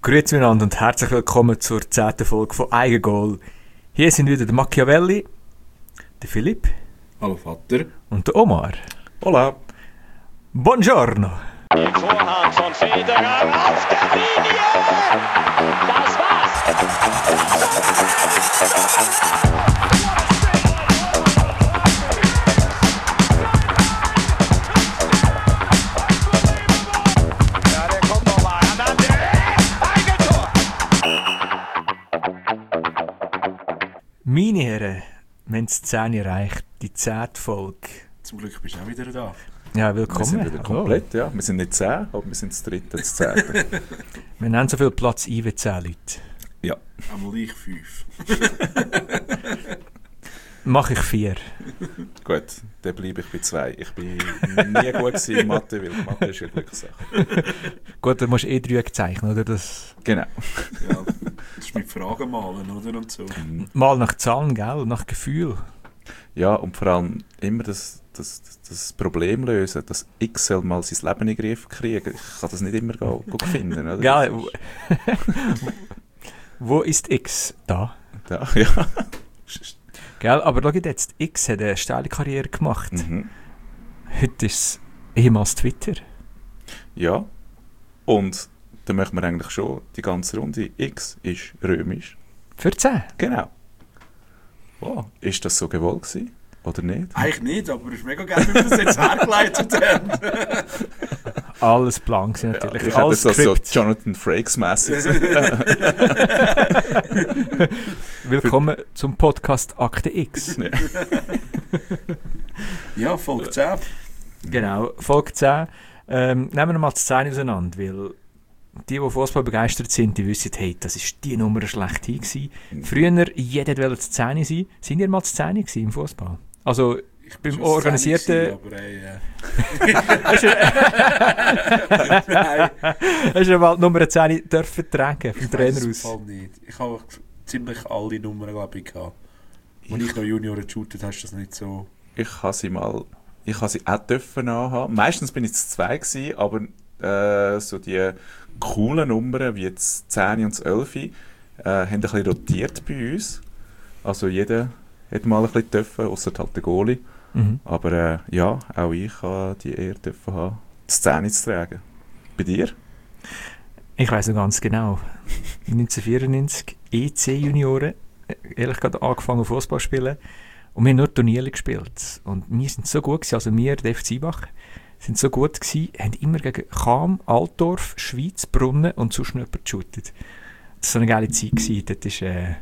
Grüezi miteinander und herzlich willkommen zur 10. Folge von Eigengoal. Hier sind wieder der Machiavelli, der Philipp. Hallo Vater. Und der Omar. Hola. Buongiorno. Vorhand von Federer auf der Linie. Das war's. Ja, der kommt noch mal. Eigentor. Meine Herren, wir haben das 10 erreicht, die 10. Folge. Zum Glück bist du auch wieder da. Ja, willkommen. Wir sind wieder komplett, ja. Wir sind nicht 10, aber wir sind das 3., das 10. Wir nehmen so viel Platz ein wie 10 Leute. Ja. Einmal ich 5. Mache ich 4. Gut, dann bleibe ich bei 2. Ich bin nie gut gewesen in Mathe, weil Mathe ist ja Glückssache. Gut, dann musst du 3 zeichnen, oder? Das Genau. Ja, das ist mit Fragen malen, oder? Und so. mal nach Zahlen, gell? Nach Gefühl. Ja, und vor allem immer das Problem lösen, dass X soll mal sein Leben in den Griff kriegen. Ich kann das nicht immer finden, oder? Gell? Wo ist X? Da. Da, ja. Gell? Aber schau jetzt, X hat eine steile Karriere gemacht. Mhm. Heute ist es ehemals Twitter. Ja. Und dann machen wir eigentlich schon die ganze Runde. X ist römisch. Für 10. Genau. Oh, ist das so gewollt gewesen? Oder nicht? Eigentlich nicht, aber es ist mega geil, wie wir das jetzt hergeleitet haben. Alles blank sind natürlich. Ja, ich hätte Alles das so Skript. Jonathan Frakes-mässig. Willkommen zum Podcast Akte X. Ja, Folge 10. Genau, Folge 10. Nehmen wir mal das 10 auseinander, weil die Fußball begeistert sind, die wissen, hey, das war die Nummer schlechthin gewesen. Früher, jeder wollte das 10 sein. Sind ihr mal das 10 gewesen im Fußball? Also, beim Schon organisierten... aber ey, Hast du mal die Nummer 10 dürfen tragen vom ich Trainer weiss aus? es im Fall nicht. Ich habe ziemlich alle Nummern, glaube ich, gehabt. Als ich noch Junioren geshootet hast du das nicht so... Ich habe sie auch dürfen anhaben. Meistens bin ich das 2 gewesen, aber so die coolen Nummern, wie jetzt 10 und 11, haben ein bisschen rotiert bei uns. Also jeder hat mal ein bisschen dürfen, ausser halt der Goalie. Mhm. Aber ja, auch ich habe die Ehre dürfen haben, das 10 zu tragen. Bei dir? Ich weiss noch ganz genau. 1994, EC-Junioren, ehrlich gesagt angefangen Fußball zu spielen. Und wir haben nur Turniere gespielt. Und wir sind so gut gewesen, also wir, der FC Bach, sind so gut gewesen, haben immer gegen Cham, Altdorf, Schweiz, Brunnen und sonst noch jemanden geshootet. Das war so eine geile Zeit gewesen. Dort war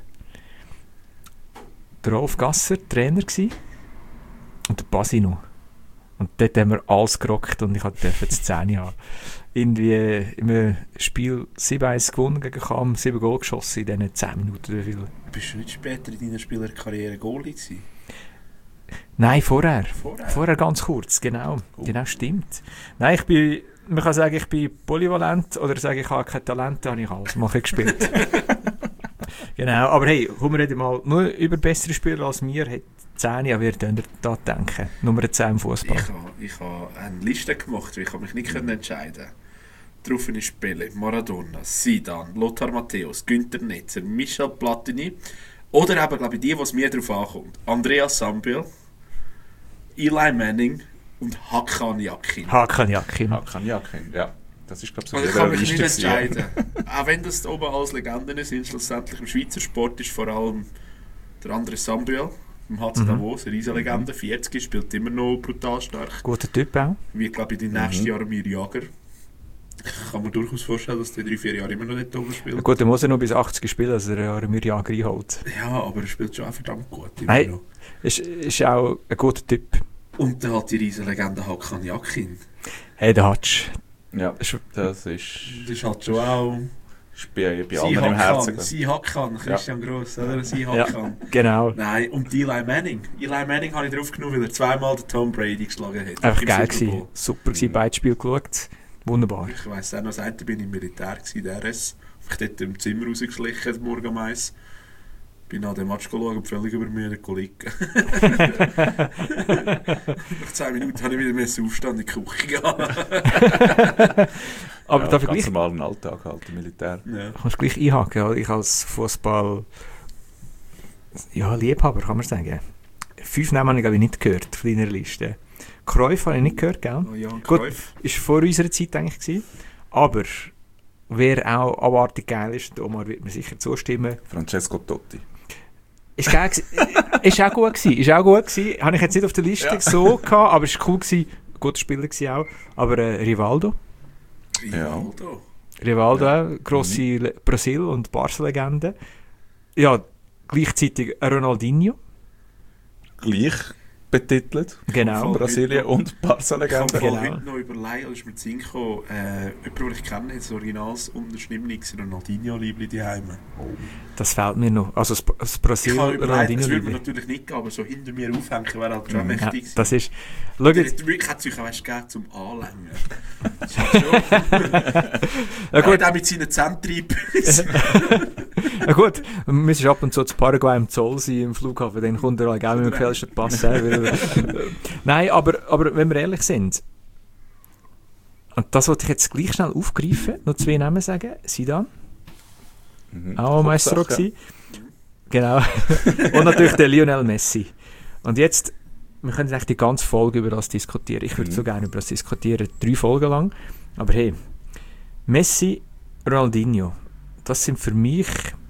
der Rolf Gasser Trainer gewesen. Und der Basino. Und dort haben wir alles gerockt und ich durfte das 10 haben. Irgendwie im Spiel 7-1 gewonnen gegen Cham, 7 Goal geschossen in diesen 10 Minuten. Wie viel? Bist du nicht später in deiner Spielerkarriere Goalie gewesen? Nein, vorher. Vorher? Vorher ganz kurz, genau. Genau, stimmt. Nein, man kann sagen, ich bin polyvalent oder sagen, ich habe kein Talent, da habe ich alles mal gespielt. Genau, aber hey, kommen wir mal nur über bessere Spieler als mir, hat 10, ja, wir da denken. Nummer 10 im Fußball. Ich habe eine Liste gemacht, weil ich mich nicht entscheiden konnte. Darauf ist Pele, Maradona, Zidane, Lothar Matthäus, Günther Netzer, Michel Platini oder eben, glaube ich, die, was mir darauf ankommt. Andreas Sambiel, Eli Manning und Hakan Yakin. Hakan Yakin. Ja. Das ist, glaube ich, so Also ich kann mich nicht entscheiden. Auch wenn das oben alles Legenden sind, schlussendlich im Schweizer Sport ist vor allem der Andreas Sambiel, im HC Davos, eine Riesenlegende, 40, spielt immer noch brutal stark. Guter Typ auch. Wie, glaube ich, die nächsten Jahre Mir Jager. Ich kann mir durchaus vorstellen, dass der 3-4 Jahre immer noch dort oben spielt. Ja, gut, er muss ja noch bis 80 spielen, dass er mir Jager einholt. Ja, aber er spielt schon auch verdammt gut. Nein, noch. ist auch ein guter Typ. Und dann hat die Riesenlegende Hakan Yakin. Hey, der Hatsch. Ja, das ist... Das ist halt schon auch... bei anderen im Herzen. Sie Hakan, Christian Gross, oder? Sie Ja, Hakan. genau. Nein, und Eli Manning. Eli Manning habe ich drauf genommen, weil er zweimal den Tom Brady geschlagen hat. Einfach Im geil Super Bowl. gewesen. Super gewesen, beide Spiele geschaut. Wunderbar. Ich weiss auch noch, seit bin ich im Militär gewesen, der RS. Ich dort im Zimmer rausgeschlichen, morgen um 1. Bin nach dem Match schauen und völlig übermüdet liegen. Nach 10 Minuten habe ich wieder aufstehen und in die Küche gehen. Aber darf ich ganz gleich, normalen Alltag halt, im Militär. Ja. ich muss gleich einhaken, ja, ich als Fußball Liebhaber, kann man sagen. 5 Namen habe ich nicht gehört auf deiner Liste. Cruyff habe ich nicht gehört, gell? Oh ja, Gut, Cruyff. ist vor unserer Zeit eigentlich gewesen. Aber wer auch abartig geil ist, und Omar wird mir sicher zustimmen, Francesco Totti. ist geil gewesen. Ist auch gut gewesen. Ist auch gut gewesen. Habe ich jetzt nicht auf der Liste so gehabt, aber ist cool gewesen. Guter Spieler gewesen auch. Aber Rivaldo. Rivaldo. Rivaldo, grosse Brasil- und Barca-Legende. Ja, gleichzeitig Ronaldinho. Gleich betitelt. Genau. Voll. Brasilien und Ich Barca-Legende. habe Genau. heute noch überlegt, als ich mit Sinn gekommen, jemand, den ich kenne, hat das originals unterschriebenes Ronaldinho-Liebli daheim. Das fehlt mir noch. Also das Ich habe überlegt, Brasil-Ronaldinho. das würde mir natürlich nicht gehen, aber so hinter mir aufhängen wäre halt schon mächtig Ja, gewesen. das ist... Schau Der jetzt, hat wirklich hat sich gegeben zum Anlängen. Das ist halt schon... ja, gut, auch mit seinen Zentreiben. ja, gut, wir müssen ab und zu zu Paraguay im Zoll sein, im Flughafen, dann kommt er auch mit dem gefälschten Pass her. Nein, aber wenn wir ehrlich sind, und das wollte ich jetzt gleich schnell aufgreifen, noch 2 Namen sagen. Zidane, auch Meister Kopfsache. gewesen. Genau. Und natürlich der Lionel Messi. Und jetzt, wir können eigentlich die ganze Folge über das diskutieren. Ich würde so gerne über das diskutieren, 3 Folgen lang. Aber hey, Messi, Ronaldinho, das sind für mich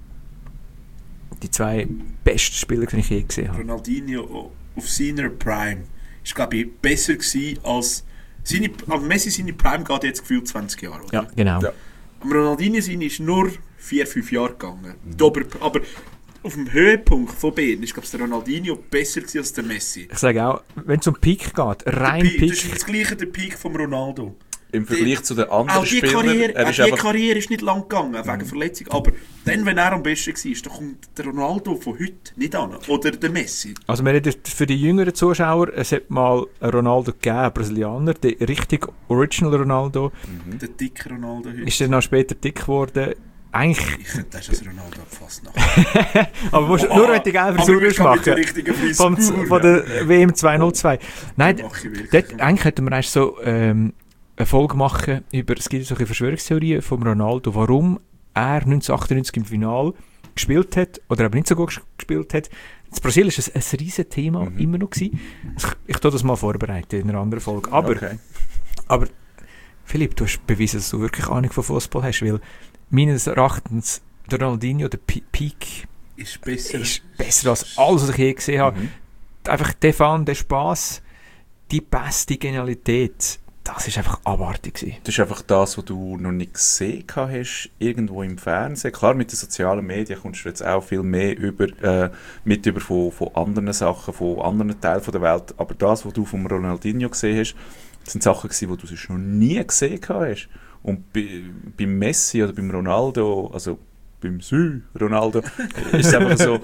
die 2 besten Spieler, die ich je gesehen habe. Ronaldinho auf seiner Prime ist, glaube ich, besser gewesen als... Messi seine Prime geht jetzt gefühlt 20 Jahre, oder? Ja, genau. Ja. Aber Ronaldinho seine ist nur 4-5 Jahre gegangen. Aber auf dem Höhepunkt von beiden ist, glaube ich, der Ronaldinho besser gewesen als der Messi. Ich sage auch, wenn es um Peak geht, rein Das ist Peak, das gleiche der Peak vom Ronaldo. Im Vergleich zu den anderen Auch die Spielern, er ist einfach... Karriere ist nicht lang gegangen, wegen Verletzung. Aber dann, wenn er am besten war, da kommt der Ronaldo von heute nicht an. Oder der Messi. also wir reden für die jüngeren Zuschauer, es hat mal einen Ronaldo gegeben, einen Brasilianer, der richtig Original Ronaldo, Der dicke Ronaldo heute. ist dann auch später dick geworden. Eigentlich, Ich könnte das als Ronaldo abfassen. Nachher. aber musst, nur wenn du gerne Versuch mit der machen richtigen von Frisur. der WM 202. Nein, Das mache ich wirklich. dort, eigentlich hätten wir erst so eine Folge machen über, es gibt solche Verschwörungstheorien von Ronaldo, warum er 1998 im Finale gespielt hat oder aber nicht so gut gespielt hat. In Brasilien war es ein riesen Thema immer noch gewesen. Ich tue das mal vorbereiten in einer anderen Folge. Aber, Okay. aber Philipp, du hast bewiesen, dass du wirklich Ahnung von Fußball hast, weil meines Erachtens der Ronaldinho, der Peak, Ist besser. ist besser als alles, was ich je gesehen habe. Einfach der Fun, der Spass, die beste Genialität, das ist einfach abartig gewesen. Das ist einfach das, was du noch nicht gesehen hast, irgendwo im Fernsehen. Klar, mit den sozialen Medien kommst du jetzt auch viel mehr mit über von anderen Sachen, von anderen Teilen der Welt. Aber das, was du vom Ronaldinho gesehen hast, sind Sachen gewesen, die du sonst noch nie gesehen hast. Und beim Messi oder beim Ronaldo, also beim Ronaldo, ist es einfach so,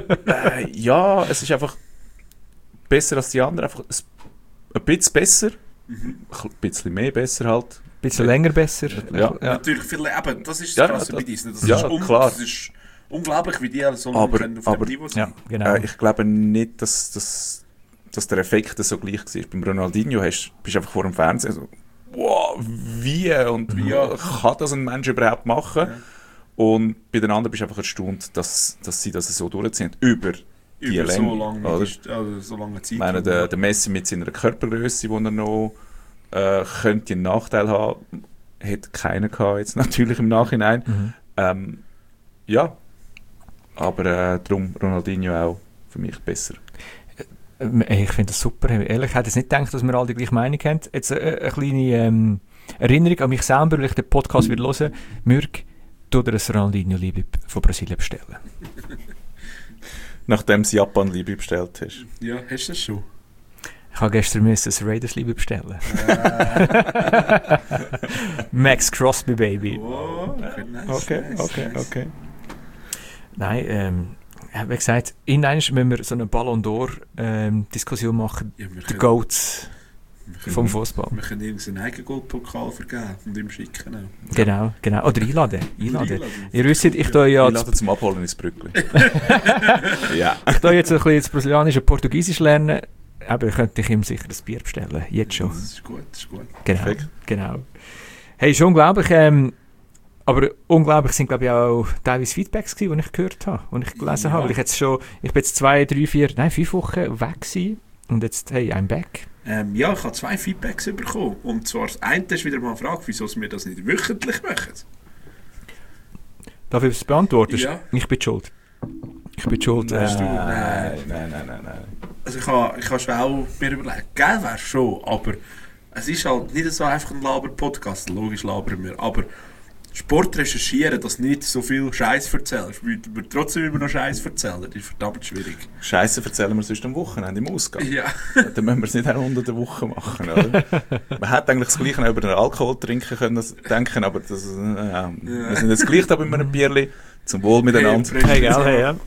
ja, es ist einfach besser als die anderen, einfach ein bisschen besser. Ein bisschen mehr besser halt. Ein bisschen länger besser. Ja. Natürlich viel, eben, das ist Ja, das Krasse das- bei Disney. Das ja, ist klar. Das ist unglaublich, wie die alle so Aber- können auf aber- dem Niveau sind. Ja, genau. Ich glaube nicht, dass der Effekt so gleich war. Beim Ronaldinho bist du einfach vor dem Fernsehen so, wow, wie und wie kann das ein Mensch überhaupt machen? Ja. Und bei den anderen bist du einfach erstaunt, dass sie das so durchziehen. Über die Über Länge. so lange, oder? so lange Zeit. Ich meine, der Messi mit seiner Körpergröße, die er noch könnte einen Nachteil haben, hat keiner gehabt, jetzt natürlich im Nachhinein. Ja, aber darum Ronaldinho auch für mich besser. Ich finde das super. Ehrlich, ich hätte jetzt nicht gedacht, dass wir alle die gleiche Meinung haben. Jetzt eine kleine Erinnerung an mich selber, weil ich den Podcast wieder höre. Mürg, tu dir ein Ronaldinho-Liebe von Brasilien bestellen. Nachdem du Japan-Liebe bestellt hast. Ja, hast du das schon? Ich habe gestern ein Raiders-Liebe bestellen. Max Crosby, Baby. Oh, nice, Okay, nice, okay, nice. okay. Nein, wie gesagt, in einem müssen wir so eine Ballon d'Or Diskussion machen. Ja, wir Die können- Goats. vom Fußball. Wir können irgendeinen Eigengoldpokal vergeben und ihm schicken. Auch. Genau. Oder einladen. Einladen. Ihr wisst, ich tue ja Ich lade zum Abholen ins Brückli. Ja. ich tue jetzt ein bisschen das brasilianische Portugiesisch lernen. Aber könnte ich ihm sicher ein Bier bestellen. Jetzt schon. Das ist gut. Genau. Perfekt. Genau. Hey, ist unglaublich. Aber unglaublich sind, glaube ich, auch teilweise Feedbacks gewesen, die ich gehört habe, die ich gelesen habe. Weil ich bin jetzt 2, 3, 4, 5 Wochen weg gewesen. Und jetzt, hey, I'm back. Ja, ich habe 2 Feedbacks bekommen. Und zwar das eine ist wieder mal eine Frage, wieso wir das nicht wöchentlich machen. Darf ich das beantworten? Ja. Ich bin schuld. Nein. Also ich habe schon auch mir überlegt, geil wäre schon, aber es ist halt nicht so einfach ein Laber-Podcast. Logisch labern wir, aber Sport recherchieren, dass nicht so viel Scheiß erzählen, weil wir trotzdem immer noch Scheiß erzählen, das ist verdammt schwierig. Scheiße erzählen wir sonst am Wochenende im Ausgang. Ja. Dann müssen wir es nicht auch unter der Woche machen, oder? Man hätte eigentlich das Gleiche auch über den Alkohol trinken können, denken, aber das, wir sind jetzt gleich da bei einem Bierli. Zum Wohl miteinander. Hey, gell, hey, ja.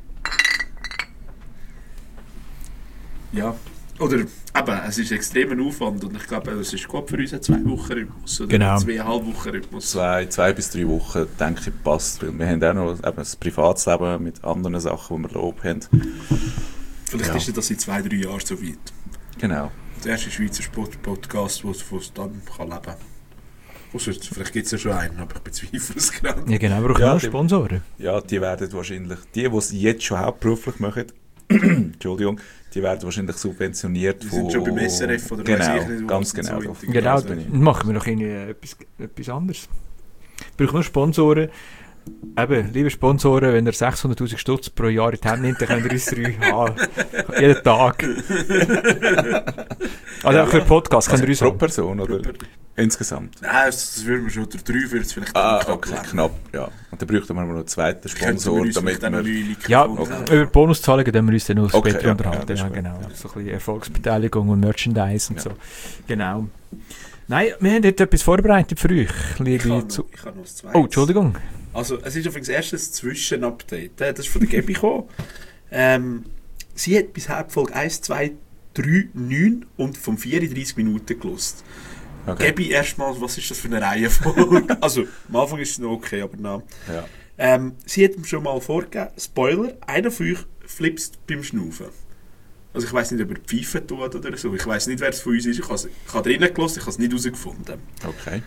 Ja. Oder eben, es ist extremer Aufwand und ich glaube, es ist gut für uns ein 2-Wochen-Rhythmus oder Genau. 2,5 Wochen-Rhythmus. 2 bis 3 Wochen, denke ich, passt. Weil wir haben auch noch eben ein Privatsleben mit anderen Sachen, die wir Lob haben. Vielleicht ist das in 2-3 Jahren so weit. Genau. Der erste Schweizer Sport-Podcast, wo es dann kann leben kann. Vielleicht gibt es ja schon einen, aber ich bezweifle es gerade. Ja, genau, brauchen wir auch Sponsoren. Ja, die werden wahrscheinlich, die es jetzt schon hauptberuflich machen, Entschuldigung, die werden wahrscheinlich subventioniert Die sind schon beim SRF oder genau, weiss ich nicht, wo ganz es genau. so integriert Genau, sind. bin ich. machen wir noch etwas anderes. Brauchen wir Sponsoren. Eben, liebe Sponsoren, wenn ihr 600'000 Stutz pro Jahr in die Hand nimmt, dann könnt ihr uns 3 haben. Jeden Tag. Also auch für Podcast könnt ihr uns pro haben. Person oder insgesamt? Nein, das würden wir schon, der 3 würde es vielleicht Okay, knapp, ja. Und dann bräuchten wir noch einen zweiten Sponsor, damit wir... Ja, wir... über Bonuszahlungen können wir uns dann noch Okay, später ja, unterhalten. ja, Ja, das ist genau. gut, ja. So ein bisschen Erfolgsbeteiligung und Merchandise und Ja. so. Genau. Nein, wir haben jetzt etwas vorbereitet für euch, Ich liebe habe Zu... noch das Zweites. Oh, Entschuldigung. Also, es ist übrigens erst ein Zwischenupdate. Das ist von der Gabi gekommen. Sie hat bisher die Folge 1, 2, 3, 9 und vom 34 Minuten gelost. Okay. Gabi, erstmal, was ist das für eine Reihenfolge? Also, am Anfang ist es noch okay, aber nein. Ja. Sie hat ihm schon mal vorgegeben, Spoiler, einer von euch flipst beim Schnaufen. Also ich weiss nicht, ob er Pfeife tut oder so. Ich weiss nicht, wer es von uns ist. Ich habe drinnen gehört, ich habe es nicht herausgefunden. Okay.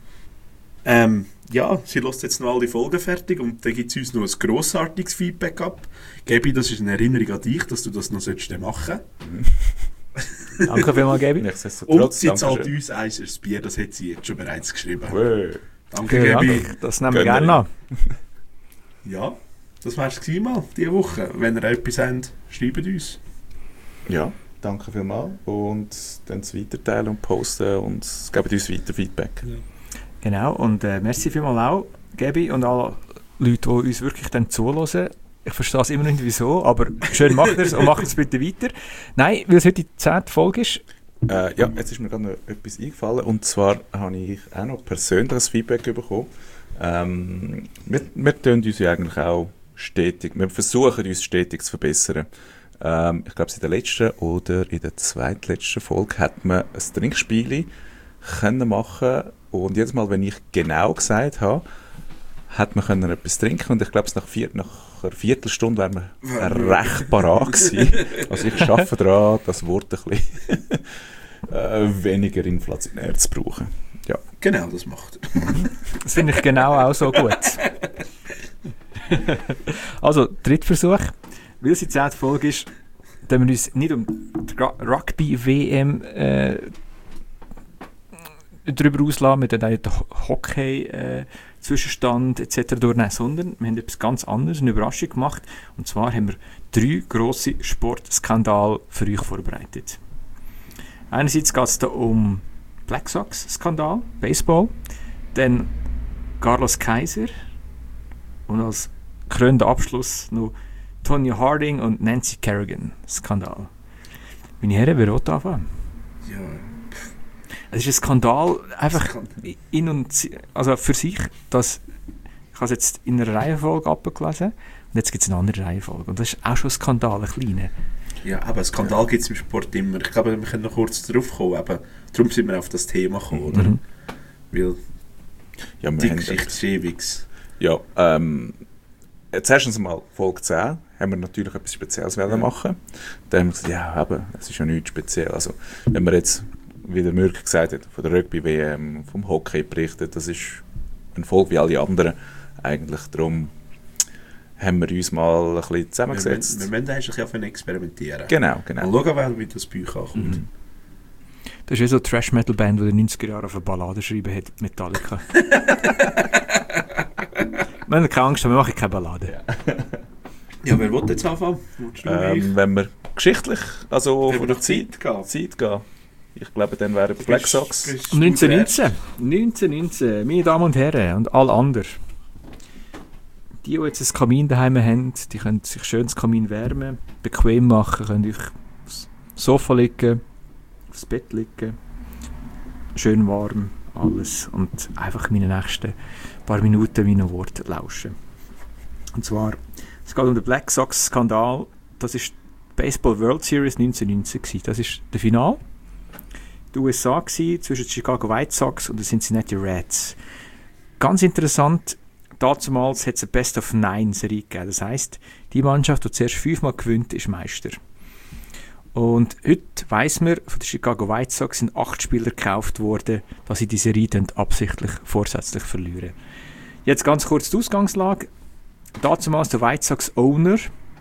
Ja, sie lässt jetzt noch alle Folgen fertig und dann gibt es uns noch ein grossartiges Feedback ab. Gabi, das ist eine Erinnerung an dich, dass du das noch machen solltest. Danke vielmals, Gabi. Und Nichtsdestotrotz, sie zahlt Dankeschön. uns ein Bier, das hat sie jetzt schon bereits geschrieben. Wow. Danke, Vielen Gabi. Dank. Das nehmen wir Gönnerin. gerne an. Ja, das wär's gewesen mal diese Woche. Wenn ihr etwas habt, schreibt uns. Ja, danke vielmals. Und dann es weiterteilen und posten und gebt uns weiter Feedback. Genau, und merci vielmals auch, Gabi, und alle Leute, die uns wirklich dann zuhören. Ich verstehe es immer noch nicht, wieso, aber schön macht ihr es und macht es bitte weiter. Nein, weil es heute die 10. Folge ist. Ja, jetzt ist mir gerade noch etwas eingefallen. Und zwar habe ich auch noch persönliches Feedback bekommen. Wir tun uns ja eigentlich auch stetig, wir versuchen uns stetig zu verbessern. Ich glaube, in der letzten oder in der zweitletzten Folge hat man ein Trinkspiel können machen und jedes Mal, wenn ich genau gesagt habe, hat man können etwas trinken und ich glaube, nach einer Viertelstunde wären wir recht parat gewesen. Also ich arbeite daran, das Wort ein bisschen weniger inflationär zu brauchen. Ja. Genau, das macht er. Das finde ich genau auch so gut. Also, Drittversuch. Weil es die 10. Folge ist, dass wir uns nicht um die Rugby-WM darüber auslassen, mit den Hockey-Zwischenstand etc. durchnehmen, sondern wir haben etwas ganz anderes, eine Überraschung gemacht. Und zwar haben wir 3 grosse Sportskandale für euch vorbereitet. Einerseits geht es da um Black Sox-Skandal, Baseball, dann Carlos Kaiser und als krönender Abschluss noch Tonya Harding und Nancy Kerrigan-Skandal. Meine Herren, wer will anfangen? Ja. Es ist ein Skandal, einfach also für sich, dass ich habe es jetzt in einer Reihenfolge abgelesen und jetzt gibt es eine andere Reihenfolge. Und das ist auch schon ein Skandal, ein kleiner. Ja, aber Skandal gibt es im Sport immer. Ich glaube, wir können noch kurz darauf kommen. Aber darum sind wir auf das Thema gekommen, oder? Weil Ja, wir die haben Geschichte ist ewig. Ja, jetzt erstens mal Folge 10 haben wir natürlich etwas Spezielles machen. Dann haben wir gesagt, ja, eben, es ist ja nichts speziell. Also, wenn man jetzt, wie der Mürk gesagt hat, von der Rugby-WM, vom Hockey berichtet, das ist eine Folge wie alle anderen. Eigentlich darum haben wir uns mal ein bisschen zusammengesetzt. Wir müssen eigentlich auf experimentieren. Genau. Mal schauen, wie das bei euch ankommt. Das ist wie so eine Thrash-Metal-Band, die in den 90er Jahren auf eine Ballade geschrieben hat, Metallica. Wir haben keine Angst, wir machen keine Ballade. Ja, wer will jetzt anfangen? Wenn wir geschichtlich, also Wenn von wir der nach Zeit gehen. Zeit gehen, ich glaube, dann wären Black Sox. 1919, meine Damen und Herren und alle anderen. Die jetzt ein Kamin daheim haben, die können sich schön das Kamin wärmen, bequem machen, können auf das Sofa liegen, aufs Bett liegen, schön warm, alles. Und einfach meine nächsten paar Minuten meinen Worten lauschen. Und zwar, es geht um den Black Sox-Skandal. Das ist die Baseball World Series 1919 gewesen. Das ist der Final. Die USA gewesen, zwischen den Chicago White Sox und den Cincinnati Reds. Ganz interessant, damals hat es eine Best-of-9-Serie gegeben. Das heisst, die Mannschaft, die zuerst 5-mal gewinnt, ist Meister. Und heute weiss man, von den Chicago White Sox sind 8 Spieler gekauft worden, dass sie die Serie absichtlich vorsätzlich verlieren. Jetzt ganz kurz die Ausgangslage. Damals der White Sox Owner,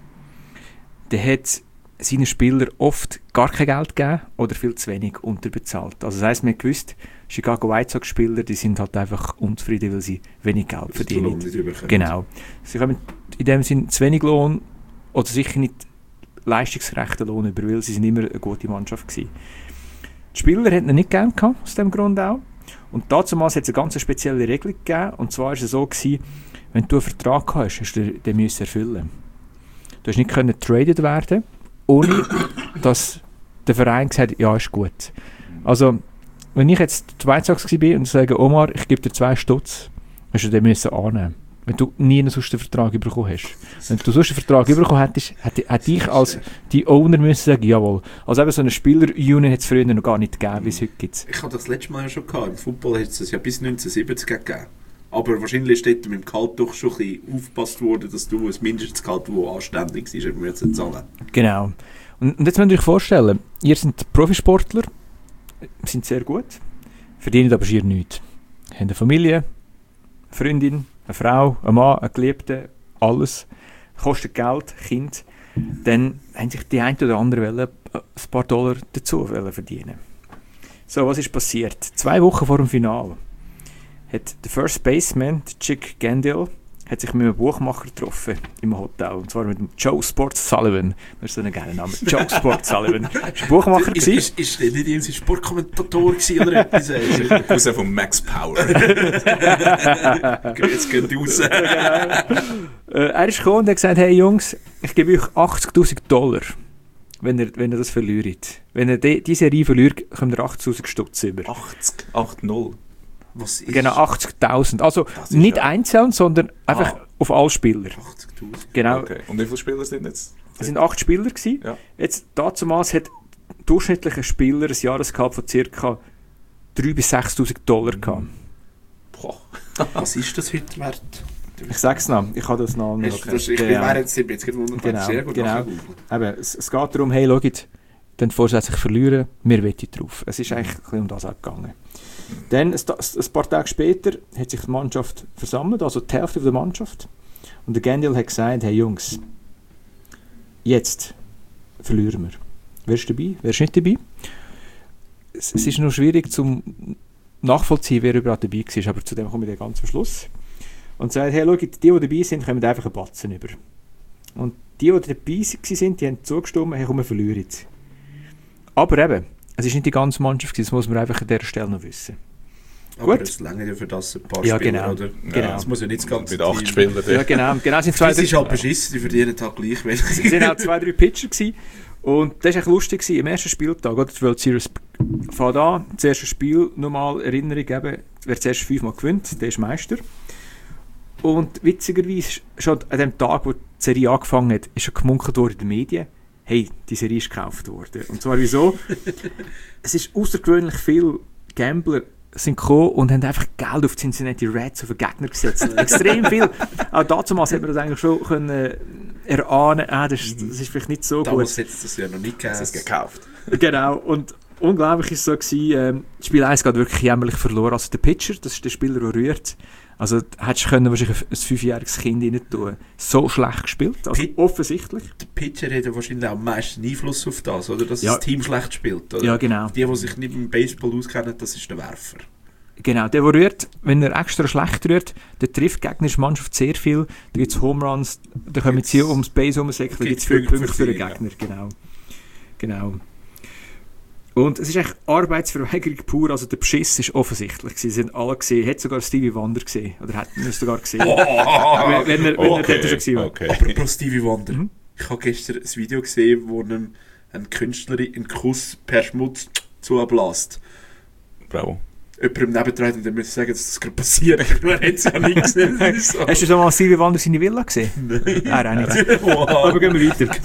der hat seinen Spielern oft gar kein Geld gegeben oder viel zu wenig unterbezahlt. Also das heisst, man hat gewusst, Chicago White Sox Spieler, die sind halt einfach unzufrieden, weil sie wenig Geld verdienen. Genau. Sie haben in dem Sinne zu wenig Lohn oder sicher nicht leistungsgerechten Lohn über, weil sie sind immer eine gute Mannschaft gewesen. Die Spieler hatten ihn nicht gern gehabt, aus dem Grund auch. Und damals hat es eine ganz spezielle Regelung gegeben, und zwar war es so gewesen, wenn du einen Vertrag hast, hast du den erfüllen. Du hast nicht getradet werden, ohne dass der Verein gesagt hat, ja, ist gut. Also, wenn ich jetzt die White Sox war und sage, Omar, ich gebe dir 2 Stutz, hast du den annehmen. Wenn du nie einen sonst Vertrag bekommen hast. Wenn du sonst einen Vertrag bekommen hättest, hätte ich als die Owner müssen sagen, jawohl. Also eben so eine Spieler-Union hat es früher noch gar nicht gegeben, wie es heute gibt. Ich habe das letzte Mal ja schon gehabt. Im Football hat es das ja bis 1970 gegeben. Aber wahrscheinlich ist dort mit dem Gehalt doch schon ein bisschen aufgepasst worden, dass du ein Mindestgehalt, das anständig ist, eben jetzt zahlen. Genau. Und jetzt müsst ihr euch vorstellen, ihr seid Profisportler, sind sehr gut, verdienen aber schier nichts. Haben eine Familie, eine Freundin, eine Frau, ein Mann, einen Geliebten, alles. Kostet Geld, Kind. Dann haben sich die ein oder andere ein paar Dollar dazu verdienen. So, was ist passiert? 2 Wochen vor dem Finale hat der First Baseman, Chick Gandil, hat sich mit einem Buchmacher getroffen im Hotel. Und zwar mit dem Joe Sport Sullivan. Das ist so ein geiler Name. Joe Sport Sullivan. Das war ein Buchmacher. Ist der nicht irgendwie Sportkommentator oder etwas? Der Cousin von Max Power. Jetzt geht raus. Er ist gekommen und hat gesagt, hey Jungs, ich gebe euch $80.000, wenn ihr das verliert. Wenn ihr diese Serie verliert, kommt ihr 80.000 Stutz über. 80. Was ist Genau, 80.000. Also nicht einzeln, sondern einfach auf alle Spieler. 80.000? Genau. Okay. Und wie viele Spieler sind jetzt? Es sind 8 Spieler gewesen. Ja. Jetzt, damals hat durchschnittlicher Spieler ein Jahresgehalt von ca. $3.000 bis $6.000 gehabt. Boah. Was ist das heute wert? Ich sag's noch, ich habe das noch. Ich wäre jetzt gewundert, genau, sehr gut genau. Eben, es geht darum, hey, schaut, dann vorsätzlich verlieren, wir wetten drauf. Es ist eigentlich ein bisschen um das auch gegangen. Dann, ein paar Tage später, hat sich die Mannschaft versammelt, also die Hälfte der Mannschaft. Und der Gandil hat gesagt, hey Jungs, jetzt verlieren wir. Wer ist dabei, wer ist nicht dabei? Es ist noch schwierig zum nachvollziehen, wer überhaupt dabei war, aber zu dem kommen wir dann ganz am Schluss. Und sagt, hey, schau, die dabei sind, kommen einfach einen Batzen über. Und die dabei waren, die haben zugestimmt, hey, komm, wir verlieren jetzt. Aber eben, es ist nicht die ganze Mannschaft, das muss man einfach an dieser Stelle noch wissen. Aber Gut. es reicht ja für das ein paar Ja, Spieler, genau. oder? Genau. Das muss ja nicht das ganze Mit 8 Team. Spielern. Ja, genau, sind zwei, Das ist halt beschissen, die verdienen halt gleich wenig. es sind halt 2, 3 Pitcher gewesen. Und das war echt lustig gewesen. Am ersten Spieltag, oder? Die World Series fängt an. Das erste Spiel, nochmal Erinnerung eben, wer zuerst 5-mal gewinnt, der ist Meister. Und witzigerweise, schon an dem Tag, wo die Serie angefangen hat, ist schon gemunkelt worden in den Medien, hey, die Serie ist gekauft worden. Und zwar wieso? Es ist außergewöhnlich viele Gambler sind gekommen und haben einfach Geld auf die Cincinnati Reds auf den Gegner gesetzt. Extrem viel. Auch damals hat man das eigentlich schon können erahnen, das ist vielleicht nicht so Damals gut. hätte es das ja noch nicht gegeben. Es gekauft. Genau, und unglaublich ist es so gewesen, Spiel 1 geht wirklich jämmerlich verloren. Also der Pitcher, das ist der Spieler, der rührt. Also hättest du können wahrscheinlich ein 5-jähriges Kind rein tun. So schlecht gespielt, also offensichtlich. Der Pitcher hat ja wahrscheinlich auch am meisten Einfluss auf das, oder? Dass Ja. das Team schlecht spielt, oder? Ja, genau. Die sich nicht mit dem Baseball auskennen, das ist der Werfer. Genau, der rührt, wenn er extra schlecht rührt, der trifft die gegnerische Mannschaft sehr viel. Da gibt es Home Runs, da kommen sie ums Base rumsäckeln, da gibt es viele Punkte für den Gegner. Genau. Und es ist echt Arbeitsverweigerung pur, also der Beschiss ist offensichtlich gewesen. Sie haben alle gesehen, hat sogar Stevie Wonder gesehen, oder hat ihn sogar gesehen. wenn er dort schon gewesen war. Okay. Apropos Stevie Wonder. Ich habe gestern ein Video gesehen, wo eine Künstlerin einen Kuss per Schmutz zubläst. Bravo. Jemandem nebendran und dann muss ich sagen, dass das gerade passiert. Man hat es ja nicht gesehen. Das ist so. Hast du schon mal Stevie Wonder seine Villa gesehen? Nein, auch nicht. Aber gehen wir weiter.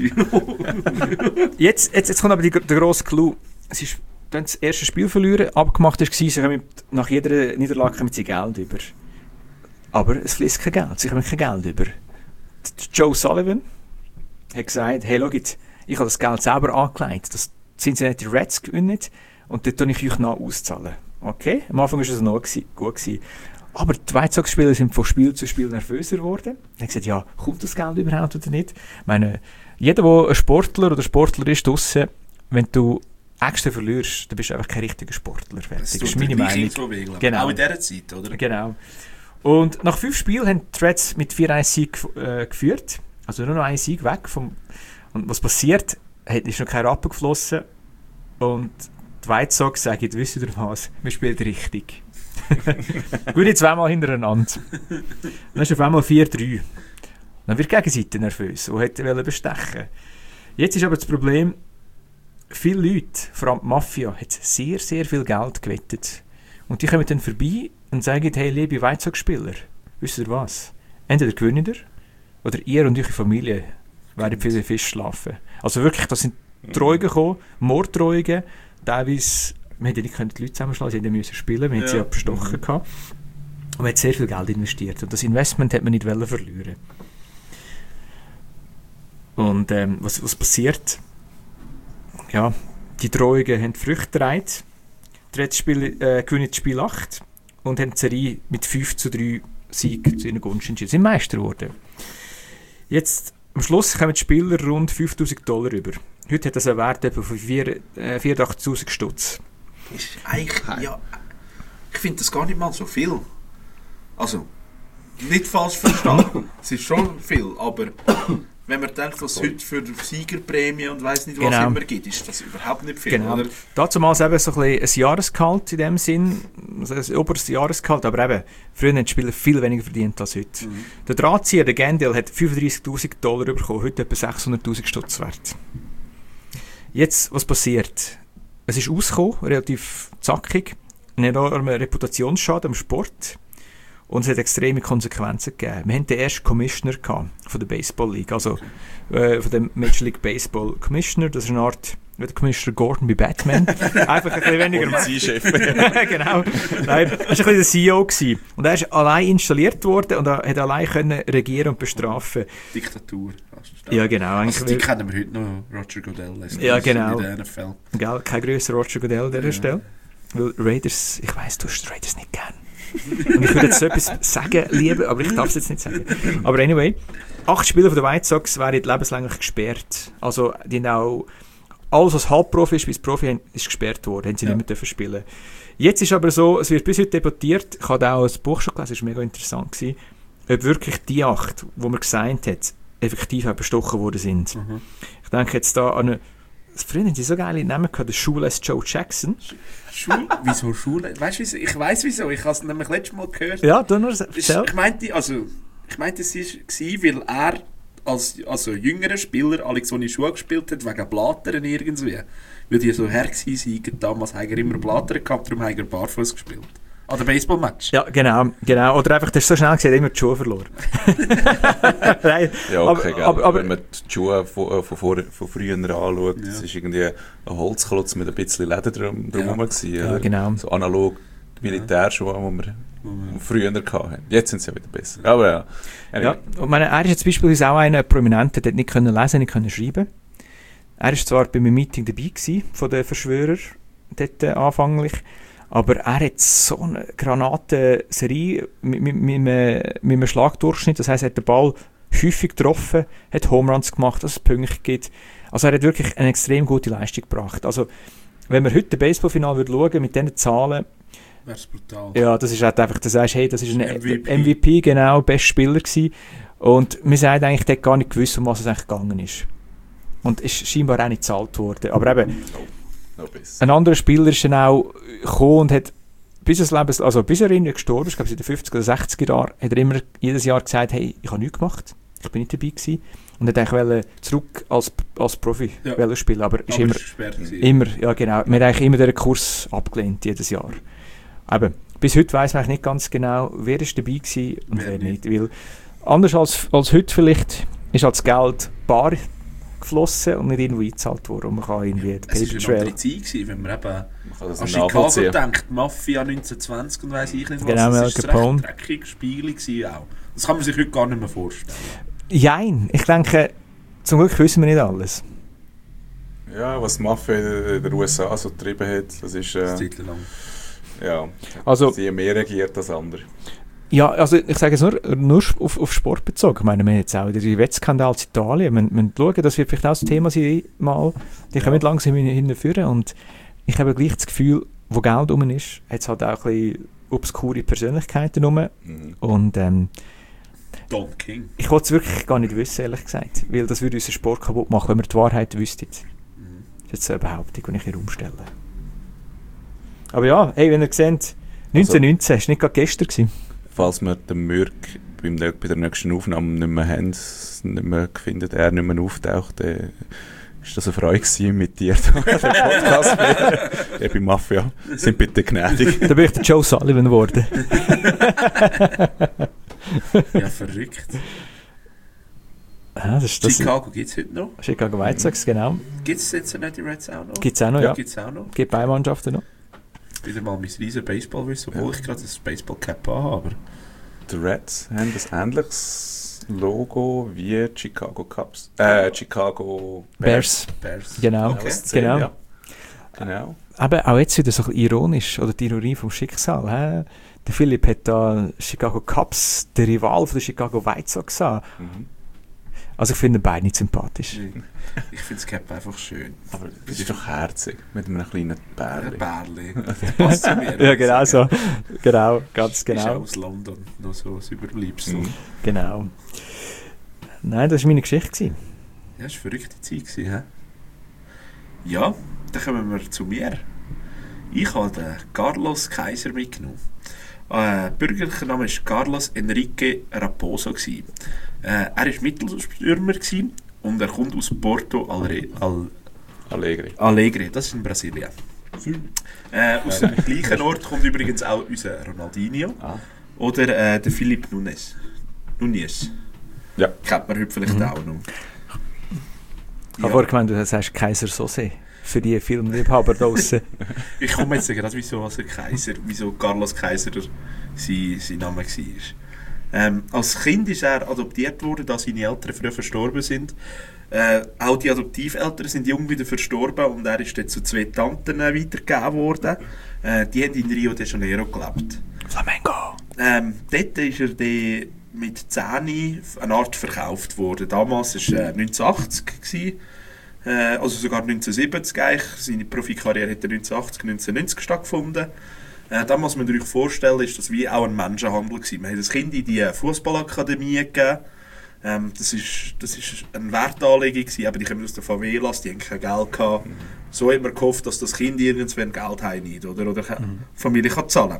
Jetzt kommt aber der grosse Clou. Es ist dann das erste Spiel verlieren, abgemacht war, sie kommen nach jeder Niederlage mit Geld über. Aber es fließt kein Geld, sie kommen kein Geld über. Joe Sullivan hat gesagt, hey, schau jetzt, ich habe das Geld selber angelegt, das Cincinnati Reds gewinnen und dort tue ich euch noch auszahlen. Okay, am Anfang war es noch gut gewesen. Aber die White Sox-Spieler sind von Spiel zu Spiel nervöser geworden. Er hat gesagt, ja, kommt das Geld überhaupt oder nicht? Ich meine, jeder, der ein Sportler oder Sportler ist draussen, wenn du extra verlierst, dann bist du einfach kein richtiger Sportler. Das ist meine Meinung. So weh, glaube ich. Genau. Auch in dieser Zeit, oder? Genau. Und nach 5 Spielen haben die Reds mit 4-1-Sieg geführt. Also nur noch ein Sieg weg. Und was passiert? Ist noch kein Rappen geflossen. Und die White Sox sagen, wisst ihr was? Wir spielen richtig. Gut, jetzt zweimal hintereinander. Dann ist auf einmal 4-3. Dann wird die Gegenseite nervös und wollte bestechen. Jetzt ist aber das Problem, viele Leute, vor allem die Mafia, hat sehr, sehr viel Geld gewettet. Und die kommen dann vorbei und sagen, hey, liebe White Sox-Spieler, wisst ihr was? Entweder gewinnt ihr oder ihr und eure Familie werden für den Fisch schlafen. Also wirklich, da sind Drohungen gekommen, Morddrohungen, teilweise, wir hätten nicht die Leute zusammenschlagen, sie mussten spielen, wir hätten sie ja bestochen gehabt. Und man hat sehr viel Geld investiert und das Investment hat man nicht verlieren. Und was passiert? Ja, die Drohungen haben Früchte getragen. Die Reds gewinnen das Spiel 8 und haben die Serie mit 5-3 Sieg zu ihren Gunst entschieden. Sie sind Meister geworden. Jetzt, am Schluss kommen die Spieler rund $5.000 über. Heute hat das einen Wert von 84.000 Stutz. Ist eigentlich, ja, ich finde das gar nicht mal so viel. Also, nicht falsch verstanden. Es ist schon viel, aber wenn man denkt, was es heute für Siegerprämie und weiss nicht was immer gibt, ist das überhaupt nicht viel. Genau. Oder? Damals eben so ein Jahresgehalt in dem Sinn, also ein oberes Jahresgehalt, aber eben, früher haben die Spieler viel weniger verdient als heute. Der Drahtzieher, der Gendel, hat $35.000 bekommen, heute etwa 600.000 Stutz wert. Jetzt, was passiert? Es ist ausgekommen, relativ zackig, ein enormer Reputationsschaden am Sport. Und es hat extreme Konsequenzen gegeben. Wir hatten den ersten Commissioner von der Baseball League, also von dem Major League Baseball Commissioner. Das ist eine Art, wie der Commissioner Gordon bei Batman. Einfach ein bisschen weniger Polizeichef. Genau. Nein, das war ein bisschen der CEO gewesen. Und er ist allein installiert worden und er hat allein können regieren und bestrafen. Diktatur. Ja, genau. Also die kennen wir heute noch, Roger Goodell. Ja, genau. In der NFL. Gell, kein grösser Roger Goodell an dieser Stelle. Weil Raiders, ich weiss, du hast die Raiders nicht gern. Und ich würde jetzt so etwas sagen, lieben, aber ich darf es jetzt nicht sagen. Aber anyway, 8 Spieler von der White Sox wären lebenslänglich gesperrt. Also, die haben auch alles, was Halbprofi ist, bis Profi ist gesperrt worden, haben sie nicht mehr dürfen spielen. Jetzt ist aber so, es wird bis heute debattiert, ich habe auch ein Buch schon gelesen, das war mega interessant gewesen, ob wirklich die 8, die man gesagt hat, effektiv auch bestochen worden sind. Ich denke jetzt da an eine, früher haben sie so geile Namen gehabt, der Shoeless Joe Jackson. Wieso Schule? Weißt du wieso? Ich weiss wieso, ich habe es nämlich letztes Mal gehört. Ja, du nur erzähl. Ich meinte, es war, weil er als jüngerer Spieler alle so in Schuhe gespielt hat, wegen Blatern irgendwie. Weil die so her waren, damals haben er immer Blatern gehabt, darum haben er barfuß gespielt. An dem Baseball-Match? Ja, genau. Oder einfach, das ist so schnell gesehen, immer die Schuhe verloren. Nein, Ja, okay, aber, wenn man die Schuhe von früher anschaut, das ist irgendwie ein Holzklotz mit ein bisschen Leder drumherum gewesen. Ja, genau. So analog Militärschuhe, die wir früher hatten. Jetzt sind sie ja wieder besser. Aber ja. Ja, und er ist jetzt beispielsweise auch ein Prominenter, der nicht lesen, nicht schreiben. Er war zwar bei einem Meeting dabei gewesen, von den Verschwörern, dort anfänglich, aber er hat so eine Granatenserie mit einem Schlagdurchschnitt, das heisst, er hat den Ball häufig getroffen, hat Home Runs gemacht, dass es Punkte gibt. Also er hat wirklich eine extrem gute Leistung gebracht. Also wenn wir heute das Baseballfinale schauen mit diesen Zahlen, wäre es brutal. Ja, das ist halt einfach, du sagst, hey, das ist ein MVP, genau, bester Spieler gewesen. Und wir haben eigentlich dort gar nicht gewusst, um was es eigentlich gegangen ist. Und ist scheinbar auch nicht gezahlt worden. Aber eben, ein anderer Spieler ist dann auch gekommen und hat bis er irgendwie gestorben ist, ich glaube in den 50er oder 60er Jahren, hat er immer jedes Jahr gesagt, hey, ich habe nichts gemacht, ich bin nicht dabei gewesen. Und hat eigentlich zurück als Profi spielen, aber ist immer, ja genau, wir haben eigentlich immer den Kurs abgelehnt, jedes Jahr. Eben, bis heute weiss man eigentlich nicht ganz genau, wer ist dabei gewesen und wer nicht. Weil anders als heute vielleicht ist das Geld bar geflossen und nicht irgendwo eingezahlt worden. Und man kann irgendwie es war eine andere Zeit gewesen, wenn man eben an Chicago denkt, Mafia 1920 und weiss ich nicht was. Genau, das war ein recht dreckiges Spiel auch. Das kann man sich heute gar nicht mehr vorstellen. Jein, ich denke, zum Glück wissen wir nicht alles. Ja, was die Mafia in den USA so getrieben hat, das ist... Zeit lang. Ja, also, sie haben mehr regiert als andere. Ja, also ich sage es nur auf Sport bezogen. Ich meine, wir haben jetzt auch den Wettskandal in Italien. Wir müssen schauen, das wird vielleicht auch das Thema sein, mal. Die können langsam hinführen. Und ich habe gleich das Gefühl, wo Geld rum ist, hat es halt auch ein bisschen obskure Persönlichkeiten rum. Und Don King. Ich wollte es wirklich gar nicht wissen, ehrlich gesagt. Weil das würde unseren Sport kaputt machen, wenn wir die Wahrheit wüssten. Das ist jetzt eine Behauptung, die ich hier umstelle. Aber ja, hey, wenn ihr seht, 1919, das war nicht gerade gestern gewesen. Falls wir den Mürk bei der nächsten Aufnahme nicht mehr haben, nicht mehr finden, er nicht mehr auftaucht, dann ist das eine Freude gewesen, mit dir den Podcast bei bei Mafia. Sind bitte gnädig. Da bin ich der Joe Sullivan geworden. Ja, verrückt. Ja, Chicago gibt es heute noch. Chicago White Sox, genau. Gibt es jetzt nicht die Reds auch noch? Gibt es auch noch, ja. Gibt's auch noch. Gibt beide Mannschaften noch. Wieder mal mein riesen Baseball-Wissen, obwohl ich gerade das Baseball-Cap habe. Die Reds haben ein ähnliches Logo wie Chicago Cubs. Chicago Bears. Genau. Okay. Genau. Ja. Genau. Aber auch jetzt wieder so ein bisschen ironisch, oder die Ironie vom Schicksal. He? Der Philipp hat da Chicago Cubs, der Rival von den Chicago White Sox an. Also ich finde beide nicht sympathisch. Ich finde das Cap einfach schön. Aber es ist doch herzig, mit einem kleinen Bärli. Bärli. Das passt zu mir. Ja, genau so. Genau, ganz genau. Ist auch aus London noch so ein Überbleibsel. Genau. Nein, das war meine Geschichte gewesen. Ja, das war eine verrückte Zeit gewesen, he? Ja, dann kommen wir zu mir. Ich habe den Carlos Kaiser mitgenommen. Bürgerlicher Name war Carlos Enrique Raposo. Er war Mittelstürmer und er kommt aus Porto Alegre. Das ist in Brasilien. Aus dem gleichen Ort kommt übrigens auch unser Ronaldinho oder der Filipe Nunes. Ja. Kennt man heute vielleicht auch noch. Ich habe vorher gemeint, du sagst Kaiser Sose. Für die Filmliebhaber draussen. Ich komme jetzt gerade, wieso Carlos Kaiser sein Name war. Als Kind ist er adoptiert worden, da seine Eltern früh verstorben sind. Auch die Adoptiveltern sind jung wieder verstorben und er ist dann zu 2 Tanten weitergegeben worden. Die haben in Rio de Janeiro gelebt. Flamengo! Dort ist er mit 10 eine Art verkauft worden. Damals war es 1980. Also sogar 1970 eigentlich. Seine Profikarriere hat 1980, 1990 stattgefunden. Da muss man sich vorstellen, ist das wie auch ein Menschenhandel gewesen. Man hat das Kind in die Fußballakademie gegeben. Das ist eine Wertanlegung gewesen, aber die kommen aus den Favelas, die haben kein Geld gehabt. So hat man gehofft, dass das Kind irgendwann Geld hat oder die Familie kann zahlen.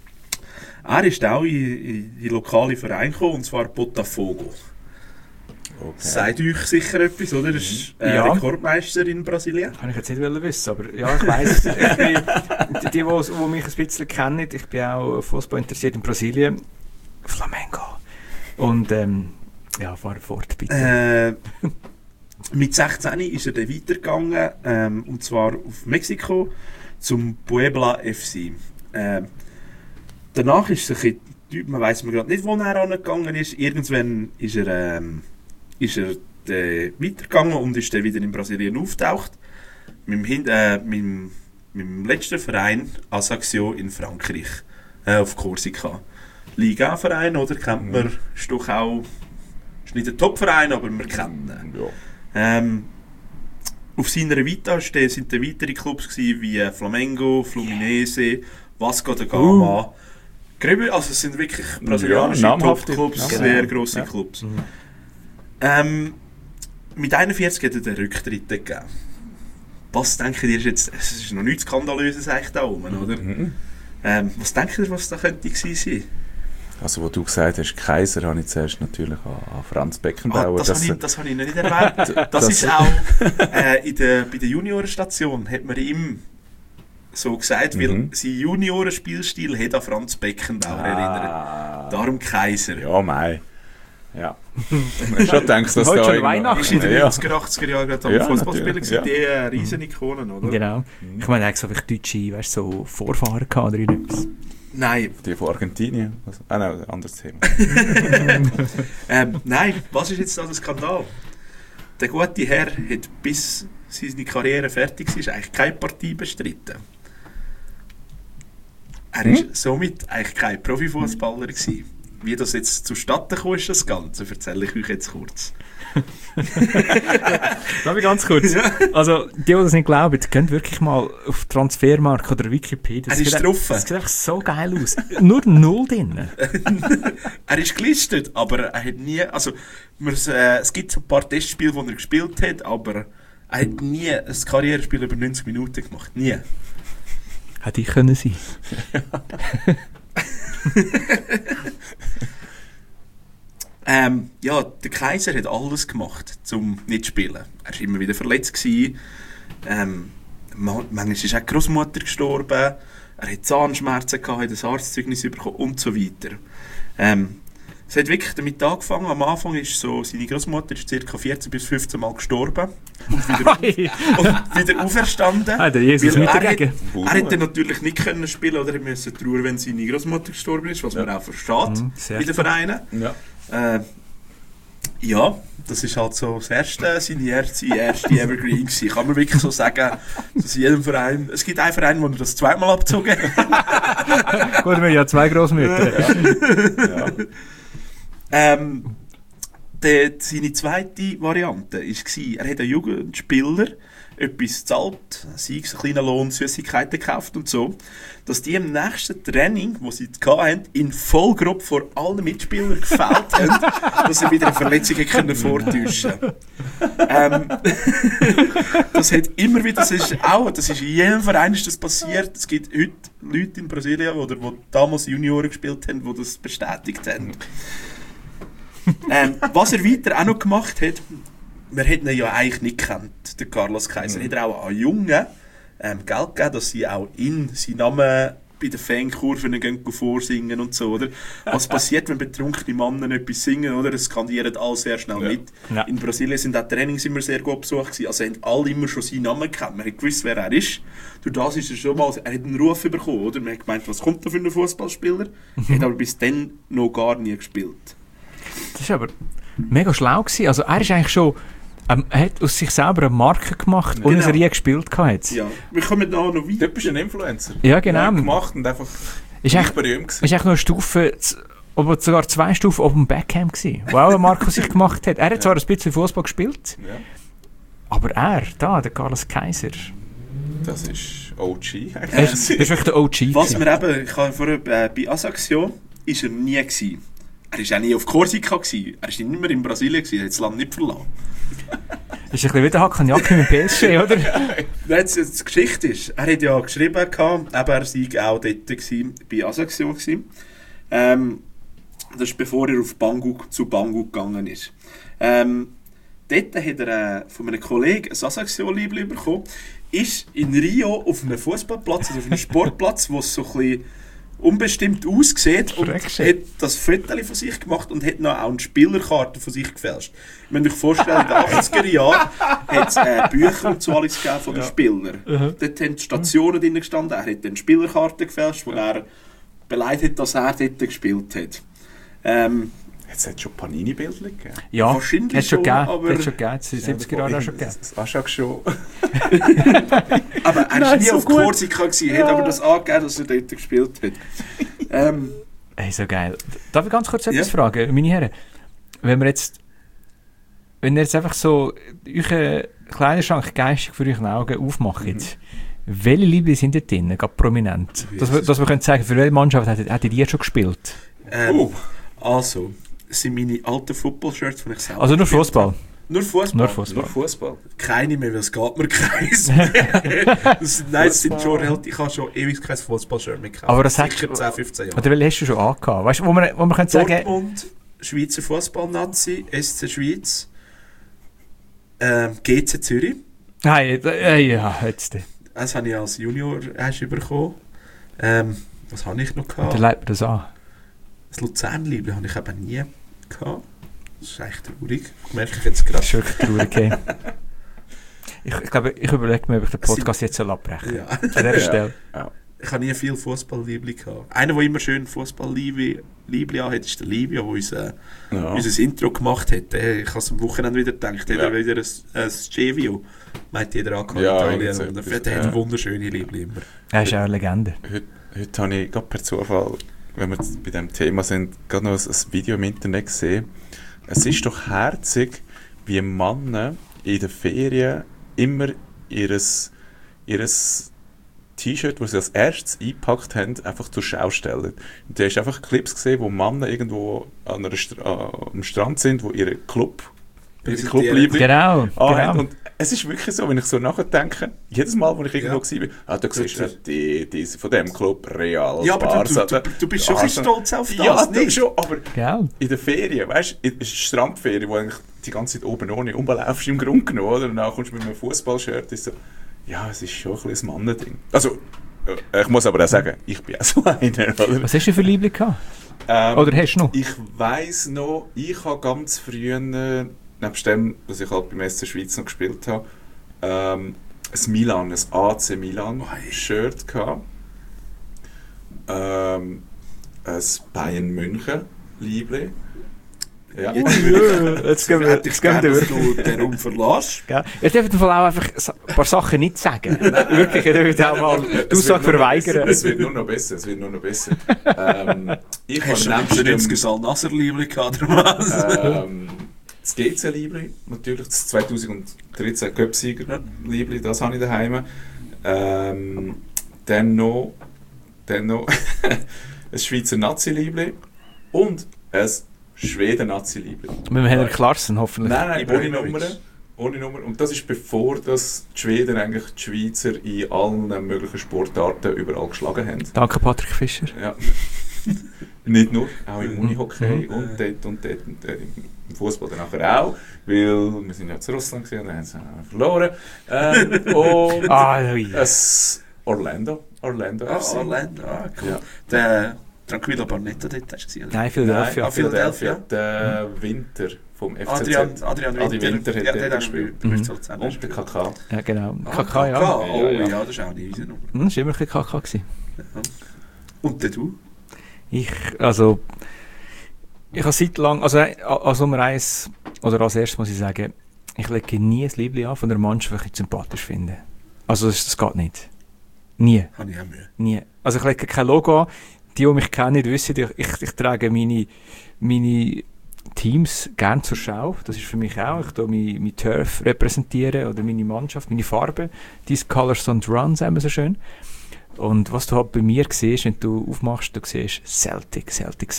Er ist auch in die lokale Verein gekommen, und zwar Botafogo. Sagt euch sicher etwas, oder? Das ist Ja. Rekordmeister in Brasilien. Kann ich jetzt nicht wissen, aber ja, ich weiss. Die mich ein bisschen kennen, ich bin auch Fußball interessiert in Brasilien. Flamengo. Und ja, fahr fort, bitte. Mit 16 ist er dann weitergegangen, und zwar auf Mexiko zum Puebla FC. Danach ist er, man weiss gerade nicht, wo er angegangen ist. Irgendwann ist er weitergegangen und ist dann wieder in Brasilien aufgetaucht. Mit dem letzten Verein, Ajaccio in Frankreich, auf Korsika. Liga-Verein, oder? Kennt man, ist doch auch, ist nicht ein Top-Verein, aber man kennt ihn. Ja. Auf seiner Vita sind dann weitere Clubs gewesen, wie Flamengo, Fluminense, Vasco da Gama. Also es sind wirklich brasilianische namhafte Top-Clubs, sehr grosse Clubs. Mit 41 hat er den Rücktritt gegeben. Was denkt ihr jetzt? Es ist noch nichts Skandalöses eigentlich da oben, oder? Was denkt ihr, was da könnte gewesen sein? Also, wo du gesagt hast, Kaiser, habe ich zuerst natürlich an Franz Beckenbauer. Das habe ich noch nicht erwähnt. Das ist auch bei der Juniorenstation hat man ihm so gesagt, weil sein Juniorenspielstil hat an Franz Beckenbauer erinnert. Darum Kaiser. Ja, mei. Ja. Schon denkst du, dass Heute da schon Weihnachten. Ist in den 90er, 80er Jahren gerade am Fußballspieler gewesen, ja. die riesen Ikonen, oder? Genau. Ich meine, eigentlich so deutsche, weißt, so Vorfahren gehabt oder irgendetwas. Nein. Die von Argentinien. Also, nein, anderes Thema. Nein, was ist jetzt da der Skandal? Der gute Herr hat bis seine Karriere fertig war, eigentlich keine Partie bestritten. Er war somit eigentlich kein Profifußballer gewesen. Wie das jetzt zustande kam, ist das Ganze, erzähle ich euch jetzt kurz. Darf ich ganz kurz? Ja. Also, die das nicht glauben, könnt wirklich mal auf Transfermarkt oder Wikipedia. Er ist drauf. Das sieht einfach so geil aus. Nur 0 drin. Er ist gelistet, aber er hat nie... Also, es gibt so ein paar Testspiele, die er gespielt hat, aber er hat nie ein Karrierespiel über 90 Minuten gemacht. Nie. Hätte ich können sein. Ja, der Kaiser hat alles gemacht, um nicht zu spielen. Er war immer wieder verletzt gewesen. Manchmal ist auch die Großmutter gestorben. Er hat Zahnschmerzen gehabt, hat ein Arztzeugnis bekommen und so weiter. Es hat wirklich damit angefangen. Am Anfang ist so, seine Großmutter ist ca. 14 bis 15 Mal gestorben und wieder auferstanden. Der Jesus Weil nicht er dagegen. Er hätte natürlich nicht können spielen oder er musste trauern, wenn seine Großmutter gestorben ist, was man auch versteht sehr bei den Vereinen. Ja. Ja, das ist halt so seine erste Evergreen gewesen. Kann man wirklich so sagen, dass in jedem Verein, es gibt einen Verein, wo er das zweimal abgezogen hat. Gut, wir haben ja 2 Grossmütter. Seine zweite Variante war, er hat einen Jugendspieler etwas gezahlt, sei es einen kleinen Lohn, Süßigkeiten gekauft und so, dass die im nächsten Training, das sie hatten, in Vollgruppe vor allen Mitspielern gefällt haben, dass sie wieder eine Verletzung vortäuschen können. Das hat immer wieder, das ist in jedem Verein ist das passiert. Es gibt heute Leute in Brasilien, die damals Junioren gespielt haben, die das bestätigt haben. Was er weiter auch noch gemacht hat, wir hätten ihn ja eigentlich nicht gekannt, den Carlos Kaiser. Hat er auch an Jungen Geld gegeben, dass sie auch seinen Namen bei den Fankurven vorsingen und so, oder? Was passiert, wenn betrunkene Männer etwas singen, oder? Es skandieren alle sehr schnell mit. Ja. In Brasilien sind auch Trainings immer sehr gut besucht gewesen. Also haben alle immer schon seinen Namen gekannt. Man hat gewusst, wer er ist. Durch das ist er schon mal, er hat einen Ruf bekommen, oder? Man hat gemeint, was kommt da für einen Fußballspieler? Hat aber bis dann noch gar nie gespielt. Das war aber mega schlau gewesen. Also er ist eigentlich schon... er hat aus sich selber eine Marke gemacht, ohne dass er je gespielt hat. Ja, wir kommen da noch weiter. Du bist ein Influencer. Ja, genau. Ja, gemacht und einfach Ist echt berühmt gewesen. echt noch eine Stufe, aber sogar 2 Stufen oben Beckham gewesen, wo auch ein Marco sich gemacht hat. Er hat zwar ein bisschen Fußball gespielt, Ja. aber der Carlos Kaiser, Das ist OG. das ist wirklich der OG. Was gewesen. wir eben, ich habe vorher bei Ajaccio ist er nie gewesen. Er war auch nie auf Korsika gewesen. Er war nicht mehr in Brasilien gewesen. Er hat das Land nicht verlassen. Ist ein bisschen wie der Hakan Jacke mit PSG, oder? Jetzt die Geschichte ist, er hat ja geschrieben, eben, er sei auch dort gewesen, bei Ajaccio gewesen. Das ist bevor er zu Bangu gegangen ist. dort hat er von einem Kollegen ein Sasaxio-Liebli bekommen, ist in Rio auf einem Fußballplatz, also auf einem Sportplatz, wo es so ein bisschen unbestimmt aussieht, und hat das Foto von sich gemacht und hat noch auch eine Spielerkarte von sich gefälscht. Ich muss mir vorstellen, in den 80er Jahren hat es Bücher und so alles gegeben von den Spielern. Dort haben die Stationen drin gestanden, er hat dann Spielerkarten gefälscht, wo er beleidigt hat, dass er dort gespielt hat. Jetzt hat es schon Panini-Bilder gegeben. Ja, wahrscheinlich hat schon gegeben. aber... Hat schon gegeben. In den 70er Jahren auch schon gegeben. Das Aschak schon. Aber er war nie so auf gut. Korsika gewesen, hat aber das angegeben, dass er dort gespielt hat. Hey, so geil. Darf ich ganz kurz etwas fragen, meine Herren? Wenn ihr jetzt einfach so euren Kleiderschrank geistig für euren Augen aufmacht, welche Liebe sind da drin, gerade prominent? Dass wir können sagen, für welche Mannschaft hättet ihr schon gespielt? Also, das sind meine alten Football-Shirts, die ich selber Also nur gespielt Fußball? habe. Nur Fußball? Nur Fußball. Keine mehr, weil es geht mir keins mehr. Nein, es sind schon relativ, ich habe schon ewig kein Fußball-Shirt mehr gekauft. Aber das sicher 10, 15 Jahre. Oder welche hast du schon angehabt? Weißt du, wo man könnte sagen... Dortmund, Schweizer Fußball-Nazi, SC Schweiz, GC Zürich. Ja, jetzt. Das habe ich als Junior erst bekommen. Was habe ich noch gehabt? Dann leitet mir das an. Das Luzern-Liebli habe ich eben nie gehabt. Das ist echt traurig. Merke ich jetzt gerade. Das ist wirklich traurig, okay. Ich glaube, ich überlege mir, ob ich den Podcast jetzt abbrechen soll. Ja. An dieser Stelle. Ja. Ich habe nie viel Fußball-Liebli gehabt. Einer, der immer schön Fußball-Liebli hat, ist der Livio, der unser Intro gemacht hat. Ich habe es am Wochenende wieder gedacht, hat er wieder ein Cevio. Meint jeder angehabt in Italien. Und der hat wunderschöne Liebli immer. Er ist auch eine Legende. Heute habe ich gerade per Zufall, wenn wir jetzt bei diesem Thema sind, gerade noch ein Video im Internet gesehen. Es ist doch herzig, wie Männer in den Ferien immer ihres T-Shirt, das sie als erstes eingepackt haben, einfach zur Schau stellen. Und du hast einfach Clips gesehen, wo Männer irgendwo am Strand sind, wo ihre Clubliebe Genau. Und es ist wirklich so, wenn ich so nachdenke, jedes Mal, wo ich irgendwo war, da siehst du die von dem Club Real. Ja, aber du bist schon ein stolz auf das, ja, nicht? Schon, aber Genau. in der Ferien, weißt du, in der Strandferien, wo eigentlich die ganze Zeit oben ohne rumlaufst im Grunde genommen, oder? Und dann kommst du mit einem Fußballshirt, ist so, ja, es ist schon ein bisschen ein Mannending. Also, ich muss aber auch sagen, ich bin auch so einer, oder? Was hast du für Liebling gehabt? Oder hast du noch? Ich weiss noch, ich habe ganz früh, nebst dem, dass ich halt beim SC Schweiz noch gespielt habe, ein AC Milan Shirt gehabt. Ein Bayern München Liebling. Ja. Jetzt gehen wir dass du den Raum verlässt. Ihr dürft auch einfach ein paar Sachen nicht sagen. Wirklich, ihr dürft auch mal die Aussage verweigern. Es wird nur noch besser. Ich Hast du habe nebst dem Nasser-Liebli gehabt, oder was? das GC-Liebli, natürlich das 2013 Cup-Sieger-Liebli, das habe ich daheim. Dann noch ein Schweizer Nazi-Liebli und ein Schweden-Nazi-Liebli. Mit dem Henrik Larsen hoffentlich. Nein, ohne Nummer. Und das ist bevor das die Schweden eigentlich die Schweizer in allen möglichen Sportarten überall geschlagen haben. Danke, Patrick Fischer. Ja. Nicht nur, auch im Unihockey und dort im Fußball dann nachher auch, weil wir sind ja zu Russland gewesen und dann haben sie verloren. Und es Orlando FC. Orlando, cool. Ja. Der Tranquillo Barnetto dort hast du gesehen? Nein, Philadelphia. Philadelphia. Der Winter vom FCZ. Adrian Winter hat dort gespielt. Und der KK. Ja, genau. KK, ja. Oh ja, das ist auch nie unsere Nummer. Das war immer ein bisschen KK gewesen. Und der du? Ich habe seit lang, als Nummer 1, oder als erstes muss ich sagen, ich lege nie ein Liebling an von der Mannschaft, die ich sympathisch finde. Also das geht nicht. Nie. Habe ich auch Mühe. Nie. Also ich lege kein Logo an. Die mich kennen, wissen, ich trage meine Teams gerne zur Schau. Das ist für mich auch. Ich tue mein Turf repräsentieren oder meine Mannschaft, meine Farbe. These Colors don't run, sagen wir so schön. Und was du halt bei mir siehst, wenn du aufmachst, du siehst Celtic.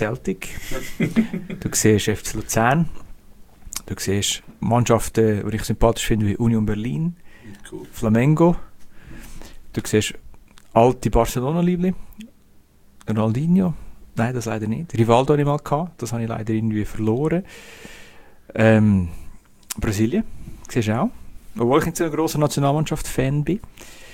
Du siehst FC Luzern. Du siehst Mannschaften, die ich sympathisch finde, wie Union Berlin, cool. Flamengo. Du siehst alte Barcelona-Liebli. Ronaldinho. Nein, das leider nicht. Rivaldo hatte ich mal gehabt. Das habe ich leider irgendwie verloren. Brasilien, siehst du auch. Obwohl ich nicht so ein grosser Nationalmannschaft-Fan bin.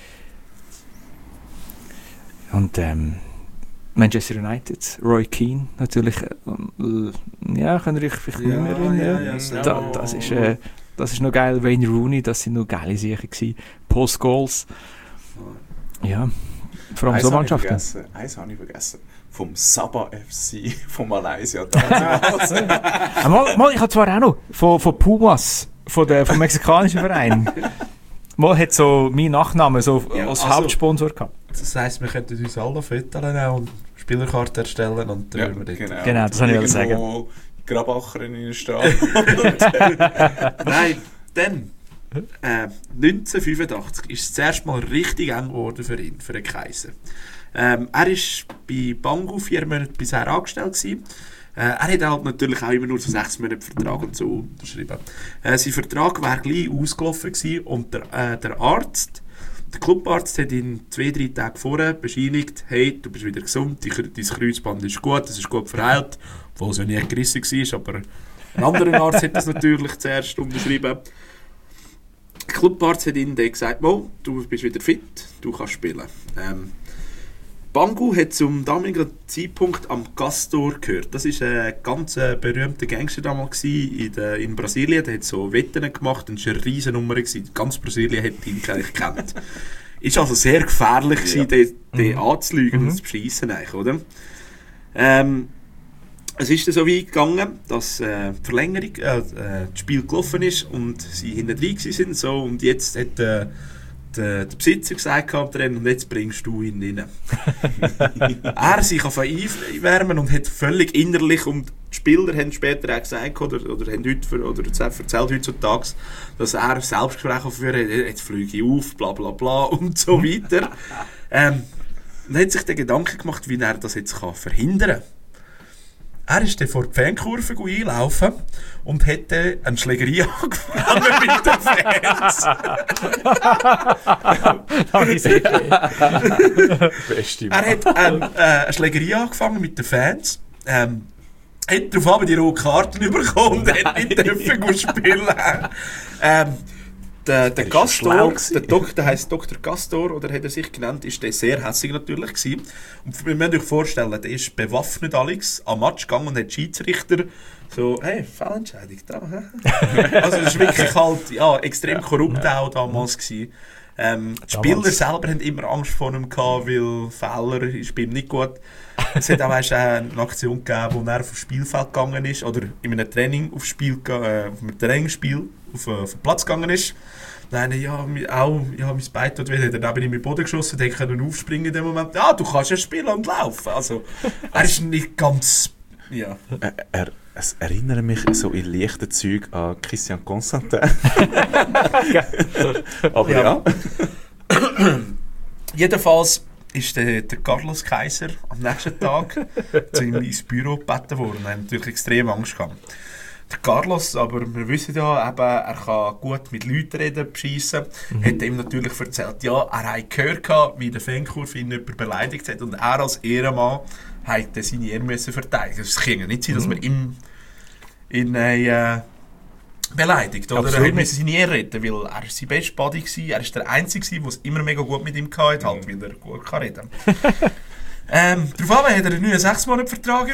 Und Manchester United, Roy Keane natürlich, ja, könnt ihr euch vielleicht nicht mehr erinnern. Das ist noch geil. Wayne Rooney, das sind noch geile Sachen gewesen. Paul Scholes. Ja, vor allem so Mannschaften. Eins habe ich vergessen. Vom Sabah FC von Malaysia. Damals. Mal, ich habe zwar auch noch von Pumas, vom mexikanischen Verein. Mal hat so mein Nachname so als Hauptsponsor gehabt. Das heisst, wir könnten uns alle Fotos nehmen und Spielerkarten erstellen und dann würden wir dort... Genau, das wollte ich sagen. Grabacher in der Straße. Nein, dann 1985 ist es das erste Mal richtig eng geworden für ihn, für den Kaiser. Er war bei Bangu 4 Monate bisher angestellt gewesen. Er hat halt natürlich auch immer nur so 6 Monate Vertrag und so unterschrieben. Sein Vertrag wäre gleich ausgelaufen gewesen und der Arzt, der Clubarzt, hat ihn 2-3 Tage vorher bescheinigt, hey, du bist wieder gesund, dein Kreuzband ist gut, es ist gut verheilt, obwohl es ja nie gerissen war, aber ein anderer Arzt hat das natürlich zuerst unterschrieben. Der Clubarzt hat ihm dann gesagt, du bist wieder fit, du kannst spielen. Bangu hat zum damaligen Zeitpunkt am Castor gehört. Das war ein ganz berühmter Gangster damals in Brasilien. Der hat so Wetten gemacht, das war eine riesen Nummer. Ganz Brasilien hat ihn eigentlich gekannt. Es war also sehr gefährlich, den anzulügen und zu beschissen, oder? Es ist dann so weit gegangen, dass die Verlängerung, das Spiel gelaufen ist und sie hinten drin waren. So, und jetzt hat der Besitzer gesagt und jetzt bringst du ihn rein. Er sich auf einwärmen und hat völlig innerlich, und die Spieler haben später auch gesagt, oder haben erzählt heutzutage, dass er Selbstgespräche führen, jetzt fliege ich auf, bla bla bla und so weiter. Und hat sich den Gedanken gemacht, wie er das jetzt verhindern kann. Er ist dann vor die Fankurve einlaufen und hätte eine Schlägerei angefangen mit den Fans. Er hat eine Schlägerei angefangen mit den Fans. Hat darauf die rote Karten bekommen und hat nicht dürfen spielen. Der Castor, der heisst Dr. Castor, oder hat er sich genannt, ist der sehr hässig natürlich gewesen. Und wir müssen euch vorstellen, der ist bewaffnet Alex am Match gegangen und hat Schiedsrichter so, hey, Fehlentscheidung da. Also das ist wirklich halt, ja, extrem korrupt auch damals gewesen. Die Spieler selber haben immer Angst vor ihm gehabt, weil Fehler ist bei ihm nicht gut. Es hat auch eine Aktion gegeben, wo er auf das Spielfeld gegangen ist, oder in einem Training auf einem Trainingsspiel auf den Platz gegangen ist. Dann mein Bein tut weh, hat er neben ihm in den Boden geschossen, der konnte aufspringen in dem Moment. Ja, du kannst ja spielen und laufen. Also, er ist nicht ganz... Ja. Es erinnert mich so in leichten Zügen an Christian Constantin. Aber ja. Jedenfalls ist der Carlos Kaiser am nächsten Tag zu ihm ins Büro gebeten worden. Er hat natürlich extrem Angst gehabt. Der Carlos, aber wir wissen ja, eben, er kann gut mit Leuten reden, beschissen, hat ihm natürlich erzählt, ja, er hat gehört, wie der Fankurve ihn jemand beleidigt hat und er als Ehrenmann hat seine Ehre müssen verteidigen. Es kann ja nicht sein, dass man ihn beleidigt, oder? Er musste seine Ehre retten, weil er sein bester Buddy war. Er war der Einzige, der es immer mega gut mit ihm hatte, halt, weil er gut kann reden. Daraufhin hat er einen neuen 6-Monate-Vertrag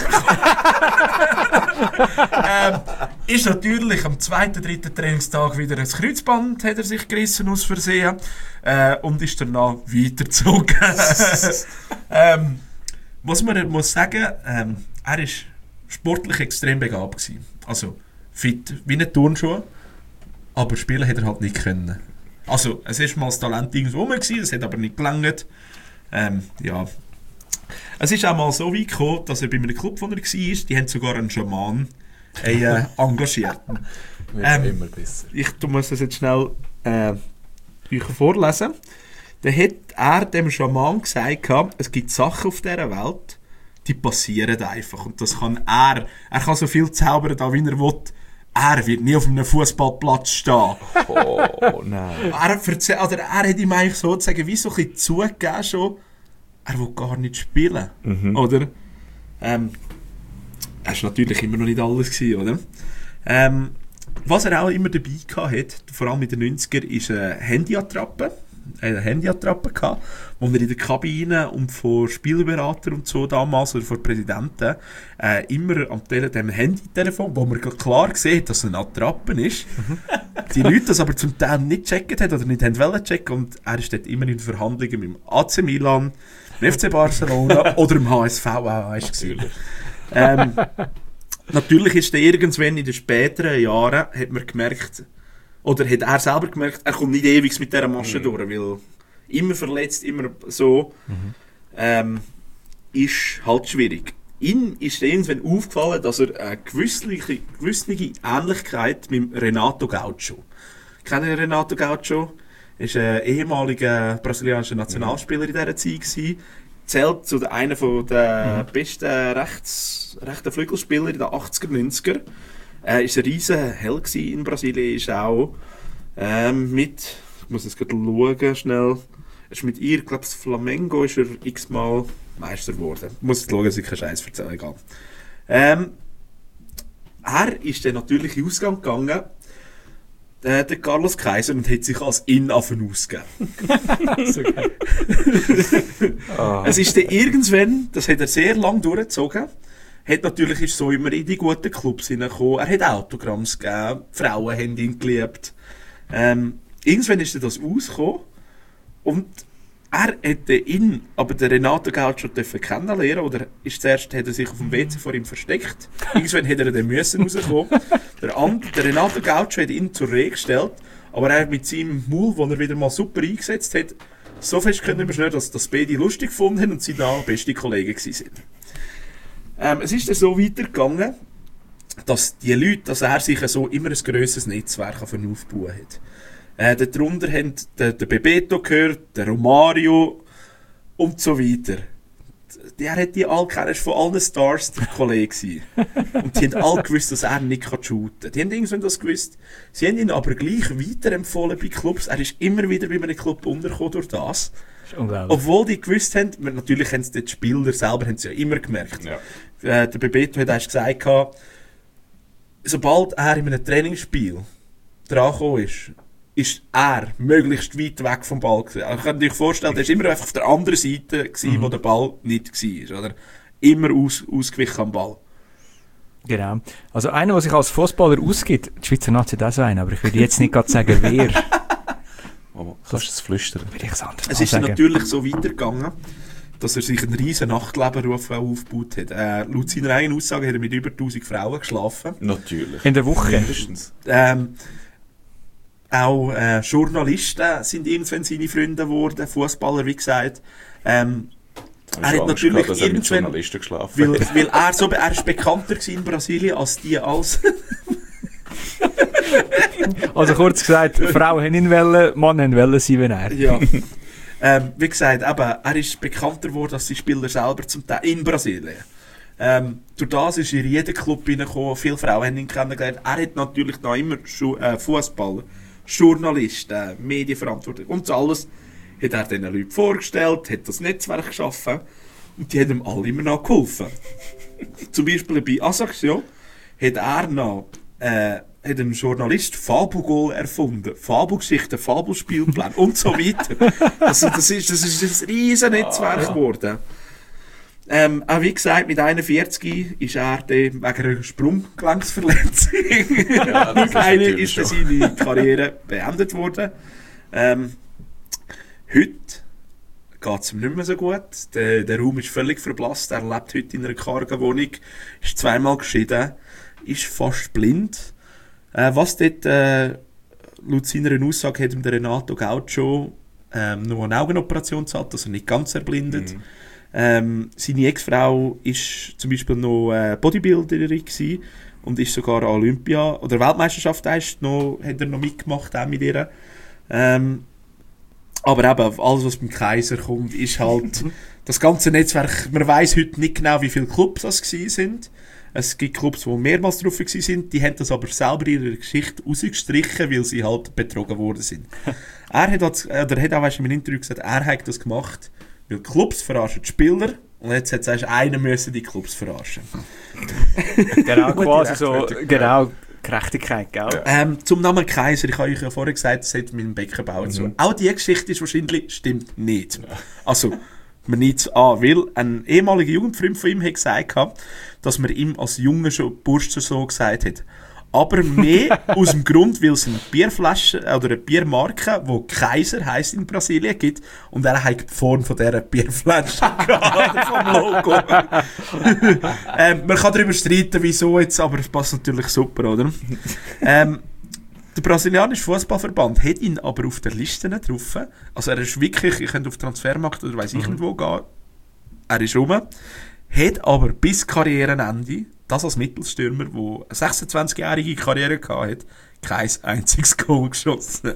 bekommen. Ist natürlich am 2., 3. Trainingstag wieder ein Kreuzband, hat er sich gerissen aus Versehen, und ist danach weitergezogen. Was man muss sagen, er war sportlich extrem begabt gewesen. Also fit wie ein Turnschuh, aber spielen hat er halt nicht können. Also es war mal das Talent irgendwo rum, es hat aber nicht gelangt. Ja. Es ist auch mal so weit gekommen, dass er bei einem Club, wo er war, die haben sogar einen Schaman engagiert. Immer besser. Ich muss das jetzt schnell euch vorlesen. Dann hat er dem Schaman gesagt, es gibt Sachen auf dieser Welt, die passieren einfach. Und das kann er kann so viel zaubern, wie er will. Er wird nie auf einem Fußballplatz stehen. Oh nein. Er hat ihm eigentlich sozusagen wie so ein bisschen zugegeben schon, er will gar nicht spielen. Oder? Das war natürlich immer noch nicht alles gewesen, oder? Was er auch immer dabei hatte, vor allem in den 90er, ist eine Handyattrappe. Eine Handyattrappe gehabt, wo er in der Kabine und von Spielberatern und so damals oder von Präsidenten immer am dem Handytelefon, wo man klar sieht, dass es eine Attrappe ist, die Leute das aber zum Teil nicht gecheckt haben oder nicht wollen checken und er ist dort immer in Verhandlungen mit dem AC Milan, dem FC Barcelona oder dem HSV auch. Natürlich ist er irgendwann in den späteren Jahren, hat man gemerkt, oder hat er selber gemerkt, er kommt nicht ewig mit dieser Masche durch, weil immer verletzt, immer so, ist halt schwierig. Ihm ist irgendwann aufgefallen, dass er eine gewisse Ähnlichkeit mit Renato Gaucho. Kennen Sie Renato Gaucho? Er war ein ehemaliger brasilianischer Nationalspieler in dieser Zeit gewesen. Zählt zu einem der besten rechten Flügelspieler in den 80er, 90er. Er war ein riesen Held in Brasilien, ist auch ich muss jetzt gerade schauen, schnell, er ist mit ihr, ich glaube, Flamengo ist er x-mal Meister geworden. Ich muss jetzt schauen, dass ich keinen Scheiß erzählen, egal. Er ist dann natürlich in den Ausgang gegangen, der Carlos Kaiser, und hat sich als Innaffen ausgegeben. Es ist dann irgendwann, das hat er sehr lang durchgezogen, natürlich ist so immer in die guten Clubs hineingekommen. Er hat Autogramms gegeben, Frauen haben ihn geliebt. Irgendwann ist das rausgekommen und er hätte ihn, aber den Renato Gaucho kennenlernen, oder hat er sich auf dem WC vor ihm versteckt. Irgendwann hätte er dann rauskommen. Der Renato Gaucho hat ihn zur Rede gestellt, aber er mit seinem Maul, den er wieder mal super eingesetzt hat, so fest können überschneiden, dass das beide lustig gefunden haben und sie da beste Kollegen waren. Es ist dann so weitergegangen, dass die Leute, dass er sich so immer ein grösseres Netzwerk aufbauen hat. Darunter haben der Bebeto gehört, der Romario und so weiter. Der hat die alle kennen, von allen Stars der Kollege. Und die haben alle gewusst, dass er nicht shooten kann. Die haben irgendwann das gewusst. Sie haben ihn aber gleich weiterempfohlen bei Clubs. Er ist immer wieder bei einem Club untergekommen durch das. Obwohl die gewusst haben, natürlich haben es die Spieler selber haben sie ja immer gemerkt. Ja. Der Bebeto hat erst gesagt, sobald er in einem Trainingsspiel dran gekommen ist er möglichst weit weg vom Ball gewesen. Ich kann euch vorstellen, er war immer einfach auf der anderen Seite gewesen, wo der Ball nicht war. Oder? Immer ausgewichen am Ball. Genau. Also einer, der sich als Fußballer ausgibt, die Schweizer Nazi hat auch so einen, aber ich würde jetzt nicht gerade sagen, wer. Oh, kannst du es flüstern? Es ist natürlich so weitergegangen, dass er sich einen riesen Nachtlebenruf aufgebaut hat. Laut seiner eigenen Aussage hat er mit über 1000 Frauen geschlafen. Natürlich. In der Woche? Mindestens. Auch Journalisten sind irgendwann seine Freunde geworden, Fußballer, wie gesagt. Er hat natürlich dass er mit irgendwann, Journalisten geschlafen weil er ist bekannter in Brasilien als die als... Also kurz gesagt, Frauen haben ihn wollen, Mann haben wollen sein, wenn er. Ja. Wie gesagt, eben, er ist bekannter geworden als die Spieler selber zum Teil in Brasilien. Durch das ist er in jeden Club reingekommen, viele Frauen haben ihn kennengelernt. Er hat natürlich noch immer Fußballer, Journalisten, Medienverantwortung und so alles hat er diesen Leuten vorgestellt, hat das Netzwerk geschaffen und die haben ihm alle immer noch geholfen. Zum Beispiel bei Ajaccio hat er noch hat ein Journalist Fabelgoal erfunden. Fabelgeschichten, Fabelspielpläne und so weiter. Also das ist ein riesen Netzwerk geworden. Auch wie gesagt, mit 41 ist er wegen einer Sprunggelenksverletzung ist seine Karriere beendet worden. Heute geht es ihm nicht mehr so gut. Der Raum ist völlig verblasst. Er lebt heute in einer kargen Wohnung, ist zweimal geschieden, ist fast blind. Was dort laut seiner Aussage hat ihm der Renato Gaucho noch eine Augenoperation gezahlt, also nicht ganz erblindet. Seine Ex-Frau war zum Beispiel noch Bodybuilderin gewesen und ist sogar an Olympia oder Weltmeisterschaft hat er noch mitgemacht auch mit ihr. Aber eben, alles was beim Kaiser kommt, ist halt das ganze Netzwerk. Man weiss heute nicht genau, wie viele Clubs das sind. Es gibt Clubs, die mehrmals drauf waren, die haben das aber selber in ihrer Geschichte rausgestrichen, weil sie halt betrogen worden sind. Er hat auch in einem Interview gesagt, er hat das gemacht, weil Clubs verarschen die Spieler und jetzt hat einer müssen die Clubs verarschen. Genau, quasi so, genau, Gerechtigkeit, gell? Ja. Zum Namen Kaiser, ich habe euch ja vorher gesagt, es hat mit dem Beckenbauer zu. Auch die Geschichte ist wahrscheinlich, stimmt nicht. Also, man nimmt es an, weil ein ehemaliger Jugendfreund von ihm hat gesagt, dass man ihm als Junge schon Bursch so gesagt hat. Aber mehr aus dem Grund, weil es eine Bierflasche oder eine Biermarke, die Kaiser heisst in Brasilien, gibt. Und er hat die Form von dieser Bierflasche gehabt, vom Logo. Man kann darüber streiten, wieso jetzt, aber es passt natürlich super, oder? Der brasilianische Fußballverband hat ihn aber auf der Liste nicht drauf. Also er ist wirklich, ich könnte auf Transfermarkt oder weiss ich irgendwo gehen. Er ist rum. Hat aber bis Karrierenende, das als Mittelstürmer, der eine 26-jährige Karriere hatte, kein einziges Goal geschossen.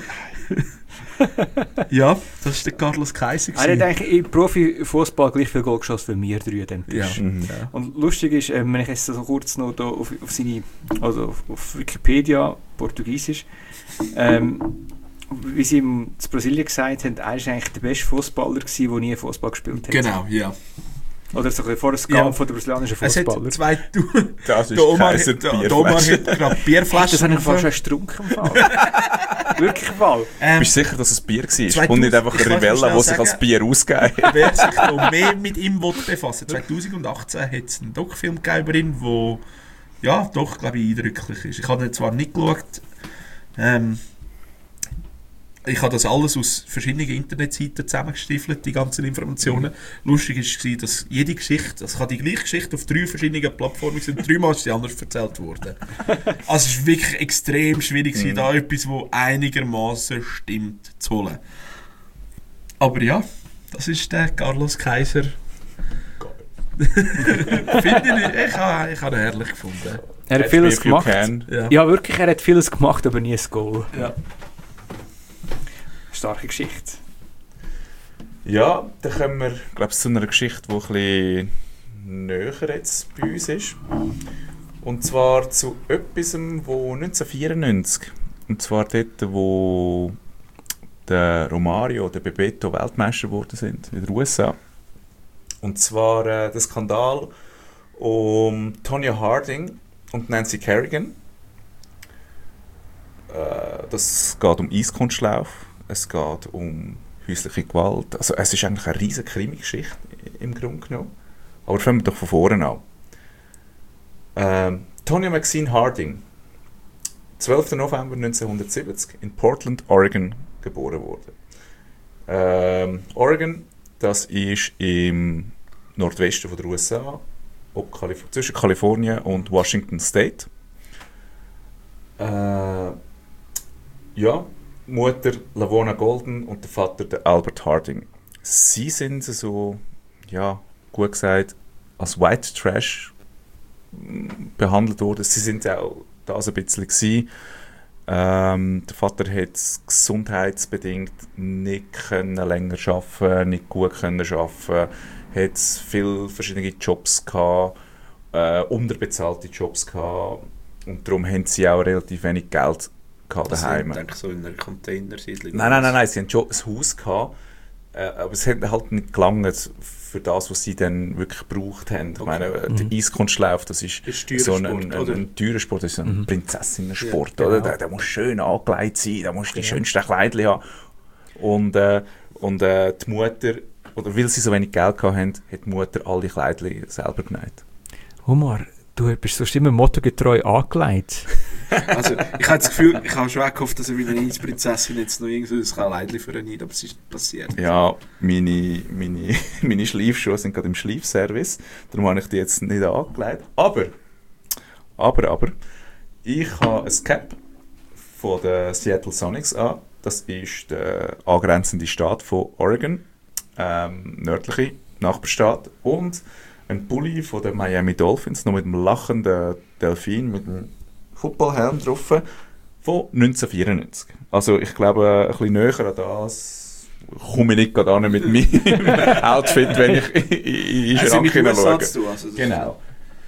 Ja, das war der Carlos Kaiser. Er hat eigentlich im Profifußball gleich viel Goal geschossen wie wir drei. Dann. Ja. Und lustig ist, wenn ich jetzt so kurz noch da auf seine, also auf Wikipedia, Portugiesisch, wie sie ihm zu Brasilien gesagt haben, er war eigentlich der beste Fußballer, der nie Fußball gespielt hat. Genau, ja. Oder so ein bisschen vor dem Skam von der brasilianischen Fußballer. Es hat Das ist der Omar Kaiser-Bierflasche. hat gerade Bierflaschen. Das habe ich fast schon getrunken im Fall. Wirklich im Fall. Bist du sicher, dass es Bier war? 2000 Und nicht einfach ich kann Rivella, schnell die sich als sagen, Bier ausgeben? Wer sich noch mehr mit ihm befassen will. 2018 hat es einen Doc-Film gegeben über ihn, der ja, doch, glaube ich, eindrücklich ist. Ich habe ihn zwar nicht geschaut, ich habe das alles aus verschiedenen Internetseiten zusammengestiefelt, die ganzen Informationen. Lustig war, dass jede Geschichte, also ich habe die gleiche Geschichte auf 3 verschiedenen Plattformen gesehen, 3-mal ist sie anders erzählt worden. Also es war wirklich extrem schwierig, da etwas, das einigermaßen stimmt, zu holen. Aber ja, das ist der Carlos Kaiser. Finde ich habe ihn herrlich gefunden. Er hat vieles If you gemacht. can. Ja. Ja, wirklich, er hat vieles gemacht, aber nie ein Goal. Ja. Starke Geschichte. Ja, dann kommen wir, glaube ich, zu einer Geschichte, die ein bisschen näher jetzt bei uns ist. Und zwar zu etwas, wo 1994, und zwar dort, wo der Romario, der Bebeto Weltmeister geworden sind in den USA. Und zwar der Skandal um Tonya Harding und Nancy Kerrigan. Das geht um Eiskunstlauf, es geht um häusliche Gewalt. Also es ist eigentlich eine riesige Krimi-Geschichte im Grunde genommen. Aber fangen wir doch von vorne an. Tonya Maxine Harding, 12. November 1970 in Portland, Oregon geboren wurde. Oregon, das ist im Nordwesten der USA, zwischen Kalifornien und Washington State. Ja, Mutter Lavona Golden und der Vater der Albert Harding. Sie sind so, ja, gut gesagt, als White Trash behandelt worden. Sie sind auch das ein bisschen gewesen. Der Vater hat gesundheitsbedingt nicht länger arbeiten, nicht gut arbeiten, hat viele verschiedene Jobs gehabt, unterbezahlte Jobs gehabt, und darum haben sie auch relativ wenig Geld gehabt daheim. Ich denke so in einer Containersiedlung. Nein, sie hatten schon ein Haus gehabt, aber es hat halt nicht gelangt für das, was sie dann wirklich gebraucht haben. Ich meine, der Eiskunstlauf, das ist so ein teurer Sport, das ist ein Prinzessinnensport. Ja, genau. Oder? Der muss schön angelegt sein, da musst du die schönsten Kleidchen haben. Und die Mutter, oder weil sie so wenig Geld hatten, hat die Mutter alle Kleidchen selber genäht. Omar, du bist so immer mottogetreu angelegt. Also, ich habe das Gefühl, ich habe schon gehofft, dass er wie eine Eisprinzessin jetzt noch irgendwie so ein Kleidchen für ihn hat, aber es ist nicht passiert. Ja, meine Schleifschuhe sind gerade im Schleifservice, darum habe ich die jetzt nicht angelegt. Aber, ich habe ein Cap von den Seattle Sonics an. Das ist der angrenzende Staat von Oregon, nördliche Nachbarstaat, und ein Pulli von den Miami Dolphins, noch mit dem lachenden Delfin, mit dem Footballhelm drauf, von 1994. Also ich glaube, ein bisschen näher an das komme ich nicht gerade an mit meinem Outfit, wenn ich in den Schrank hineinschaue. Genau.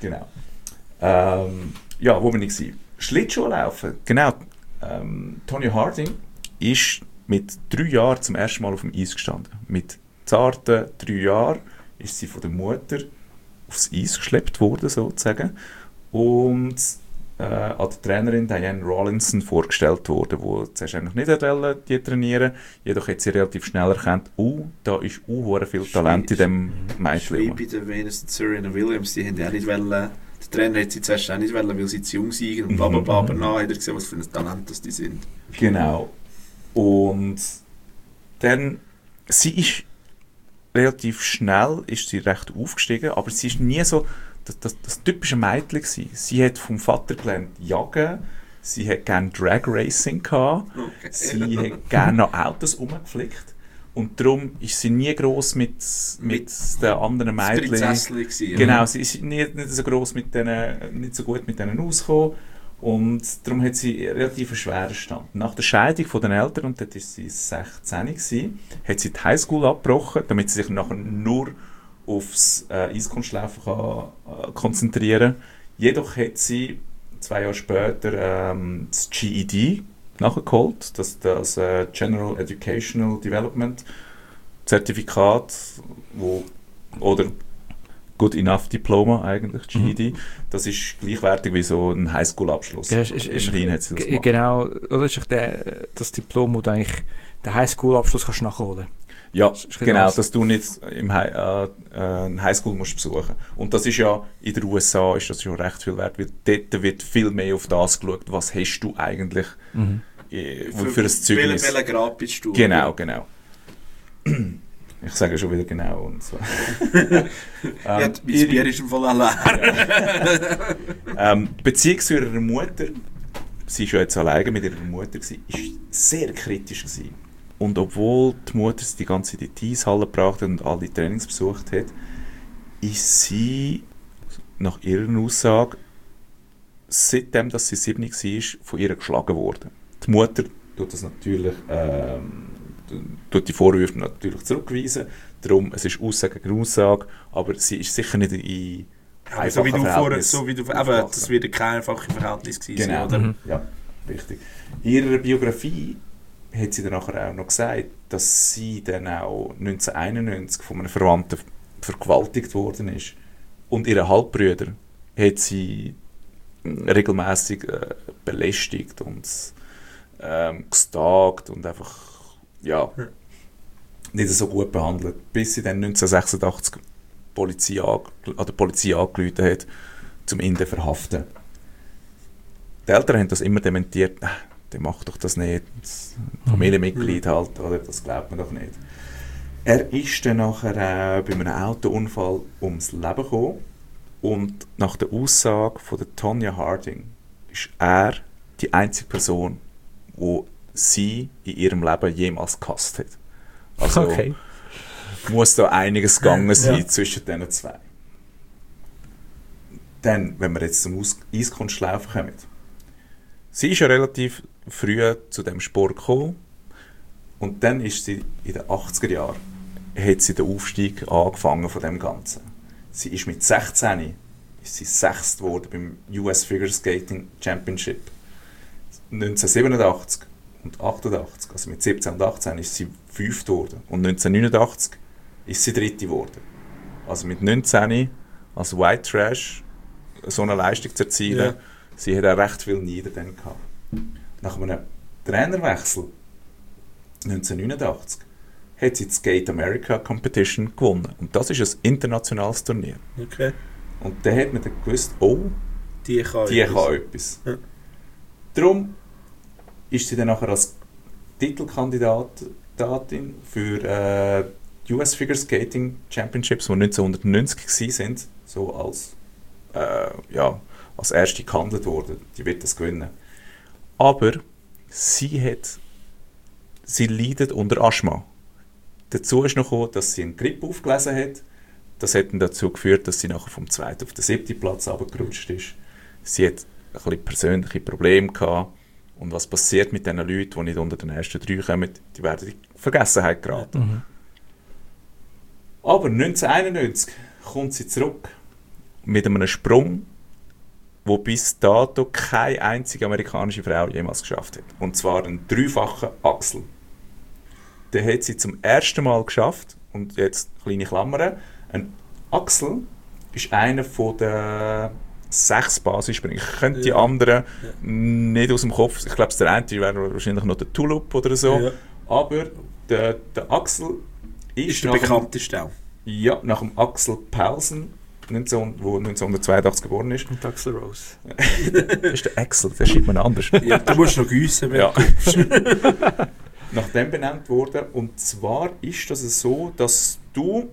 Ja, wo bin ich gewesen? Schlittschuh laufen, genau. Tonya Harding ist mit 3 Jahren zum ersten Mal auf dem Eis gestanden. Mit zarten 3 Jahren ist sie von der Mutter aufs Eis geschleppt worden, sozusagen. Und an die Trainerin Diane Rawlinson vorgestellt worden, die zuerst eigentlich nicht wollte, die trainieren. Jedoch hat sie relativ schnell erkannt, da ist viel Talent in diesem Mädchen. Wie bei der Venus und Serena Williams, die haben ja auch nicht wollen, der Trainer hat sie zuerst auch nicht wollen, weil sie zu jung sind und bla bla bla, aber nachher hat er gesehen, was für ein Talent das die sind. Genau. Und dann, sie ist relativ schnell, ist sie recht aufgestiegen, aber sie ist nie so das typische Mädchen gewesen. Sie hat vom Vater gelernt jagen, sie hat gerne Drag Racing gehabt, Okay. sie hat gerne noch Autos rumgeflickt und darum ist sie nie gross mit den anderen Mädchen. Prinzesschen gewesen, Genau, sie ist nicht so gross nicht so gut mit denen ausgekommen und darum hat sie relativ einen schweren Stand. Nach der Scheidung von den Eltern, und dort war sie 16 gewesen, hat sie die Highschool abgebrochen, damit sie sich nachher nur aufs Eiskunstlaufen konzentrieren kann. Jedoch hat sie 2 Jahre später das GED nachgeholt, das General Educational Development Zertifikat, oder Good Enough Diploma eigentlich, GED. Das ist gleichwertig wie so ein Highschool-Abschluss. Ja, Immerhin hat sie das gemacht. genau, oder ist das Diplom, wo du eigentlich den Highschool-Abschluss kannst nachholen. Ja, Ist genau, das. dass du nicht eine Highschool musst besuchen. Und das ist ja, in den USA ist das schon recht viel wert, weil dort wird viel mehr auf das geschaut, was hast du eigentlich für ein Zeugnis. Welchen Grad bist du? Genau. Ich sage schon wieder genau und so. Ja, mein Bier ist im Fall allein. Beziehung zu ihrer Mutter, sie war ja jetzt alleine mit ihrer Mutter, war sehr kritisch gewesen. Und obwohl die Mutter sie die ganze Zeit in die Eishalle gebracht hat und alle Trainings besucht hat, ist sie nach ihrer Aussage, seitdem dass sie 7 war, von ihr geschlagen worden. Die Mutter tut das natürlich, tut die Vorwürfe natürlich zurückweisen. Darum, es ist Aussage gegen Aussage, aber sie ist sicher nicht in So wie du vorher, aufgewachsen. das wird kein einfaches Verhältnis gewesen, Genau, oder? ja, richtig. In ihrer Biografie hat sie dann nachher auch noch gesagt, dass sie dann auch 1991 von einem Verwandten vergewaltigt worden ist. Und ihre Halbbrüder hat sie regelmäßig belästigt und gestalkt und einfach nicht so gut behandelt, bis sie dann 1986 an der Polizei angerufen hat, um ihn zu verhaften. Die Eltern haben das immer dementiert. Der macht doch das nicht. Das Familienmitglied halt, oder? Das glaubt man doch nicht. Er ist dann nachher bei einem Autounfall ums Leben gekommen und nach der Aussage von der Tonya Harding ist er die einzige Person, die sie in ihrem Leben jemals gehasst hat. Also Okay. muss da einiges gegangen sein zwischen diesen zwei. Dann, wenn wir jetzt zum Eiskunstlaufen kommen. Sie ist ja relativ früh zu dem Sport gekommen und dann ist sie in den 80er Jahren, hat sie den Aufstieg angefangen von dem Ganzen. Sie ist mit 16 ist sie 6. geworden beim US Figure Skating Championship. 1987 und 88, also mit 17 und 18 ist sie 5. geworden und 1989 ist sie 3. geworden. Also mit 19 als White Trash so eine Leistung zu erzielen, sie hat auch recht viel Nieder dann gehabt. Nach einem Trainerwechsel 1989 hat sie die Skate America Competition gewonnen. Und das ist ein internationales Turnier. Okay. Und dann hat man dann gewusst, oh, Die kann etwas. Ja. Darum ist sie dann nachher als Titelkandidatin für die US Figure Skating Championships, die 1990 waren, so als erste gehandelt worden. Die wird das gewinnen. Aber sie leidet unter Asthma. Dazu ist noch gekommen, dass sie einen Grip aufgelesen hat. Das hat dann dazu geführt, dass sie nachher vom 2. auf den 7. Platz runtergerutscht ist. Sie hat ein bisschen persönliche Probleme gehabt. Und was passiert mit den Leuten, die nicht unter den ersten 3 kommen, die werden in die Vergessenheit geraten. Mhm. Aber 1991 kommt sie zurück mit einem Sprung, wo bis dato keine einzige amerikanische Frau jemals geschafft hat. Und zwar einen 3-fachen Achsel. Den hat sie zum ersten Mal geschafft. Und jetzt kleine Klammern. Ein Achsel ist einer der 6 Basisspringer. Ich könnte die anderen nicht aus dem Kopf, ich glaube, der eine wäre wahrscheinlich noch der Tulip oder so, Ja. aber der Axel Ist der nach dem- bekannteste auch. Ja, nach dem Axel Paulsen, der 1982 geboren ist. Und Axel Rose. Das ist der Axel, der schreibt man anders. Ja, du musst noch gießen, wenn Ja. du kommst. Nach dem benannt worden. Und zwar ist das so, dass du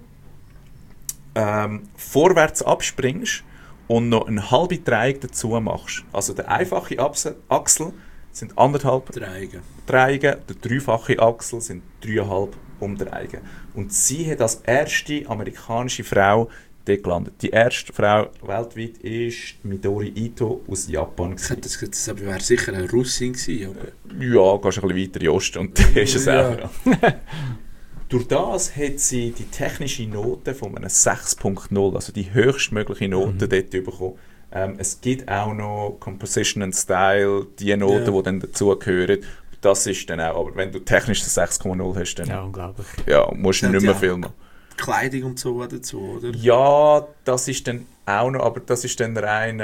vorwärts abspringst und noch eine halbe Drehung dazu machst. Also der einfache Achsel sind 1,5 Drehen. Drehungen, der dreifache Achsel sind 3,5 Umdrehungen. Und sie hat als erste amerikanische Frau dort gelandet. Die erste Frau weltweit ist Midori Ito aus Japan. Ich hätte das gesagt, das wäre sicher eine Russin gewesen. Aber Ja, gehst ein bisschen weiter in den Osten und dann ist es Ja. auch. Durch das hat sie die technische Note von einem 6.0, also die höchstmögliche Note dort bekommen. Es gibt auch noch Composition and Style, die Noten, die dann dazugehören. Das ist dann auch, aber wenn du technisch eine 6.0 hast, dann Ja, unglaublich. musst du Das nicht hat mehr ja viel machen. Kleidung und so auch dazu, oder? Ja, das ist dann auch noch, aber das ist dann rein,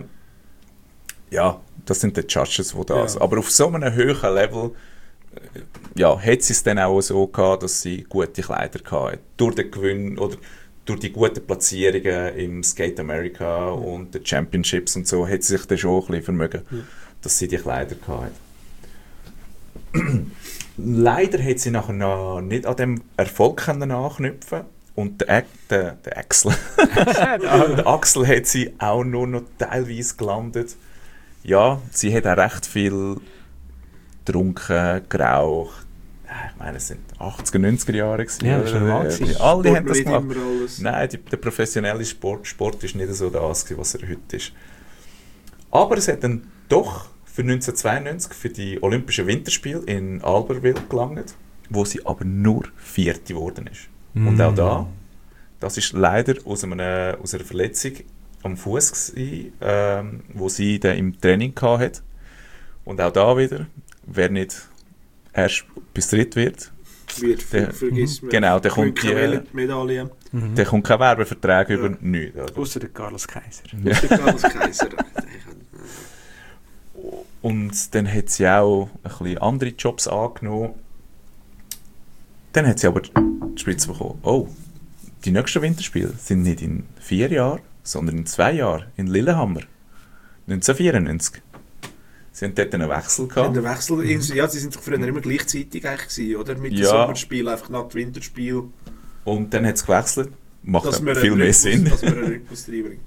das sind die Judges, die das. Ja. Aber auf so einem höheren Level, hat sie es dann auch so gehabt, dass sie gute Kleider hatte. Durch den Gewinn oder durch die guten Platzierungen im Skate America und den Championships und so, hat sie sich dann schon ein bisschen vermögen, dass sie die Kleider hatte. Leider hat sie nachher noch nicht an dem Erfolg können anknüpfen und der Axel, der Axel hat sie auch nur noch teilweise gelandet. Ja, sie hat auch recht viel getrunken, geraucht. Ich meine, es sind 80er, 90er Jahre gewesen. Ja, das ist normal gewesen. Alle haben das Nicht gemacht. immer alles. Nein, der professionelle Sport ist nicht so das gewesen, was er heute ist. Aber es hat dann doch für 1992 für die Olympischen Winterspiele in Albertville gelangt, wo sie aber nur Vierte geworden ist. Und auch da, das ist leider aus einer Verletzung am Fuß gewesen, wo sie dann im Training hatte. Und auch da wieder, wer nicht erst bis dritt wird, der- Vergiss mir. genau, der kommt keine die- Medaille. der kommt kein Werbevertrag über nichts. Oder? Außer der Carlos Kaiser. Der Carlos Kaiser. Und dann hat sie auch ein bisschen andere Jobs angenommen. Dann hat sie aber die Spitze bekommen. Oh, die nächsten Winterspiele sind nicht in 4 Jahren, sondern in 2 Jahren in Lillehammer. 1994. Sie haben dort einen Wechsel gehabt. Der Wechsel, ja, sie sind doch früher immer gleichzeitig eigentlich gewesen, oder? Mit dem Ja. Sommerspiel, einfach nach dem Winterspiel. Und dann hat es gewechselt. Macht Dass auch wir viel einen mehr Rhythmus- Sinn. Dass wir einen Rhythmus reinbringen.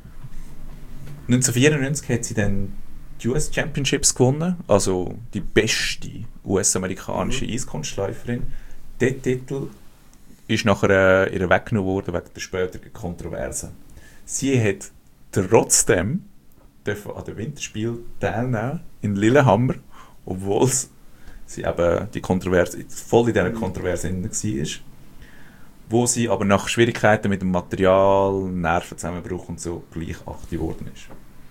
1994 hat sie dann die US Championships gewonnen, also die beste US-amerikanische Eiskunstläuferin. Der Titel ist nachher ihr weggenommen worden wegen der späteren Kontroverse. Sie hat trotzdem dürfen an den Winterspielen teilnehmen in Lillehammer, obwohl sie eben die Kontroverse, voll in dieser Kontroverse drin war. Wo sie aber nach Schwierigkeiten mit dem Material, Nervenzusammenbruch und so gleich aktiv geworden ist.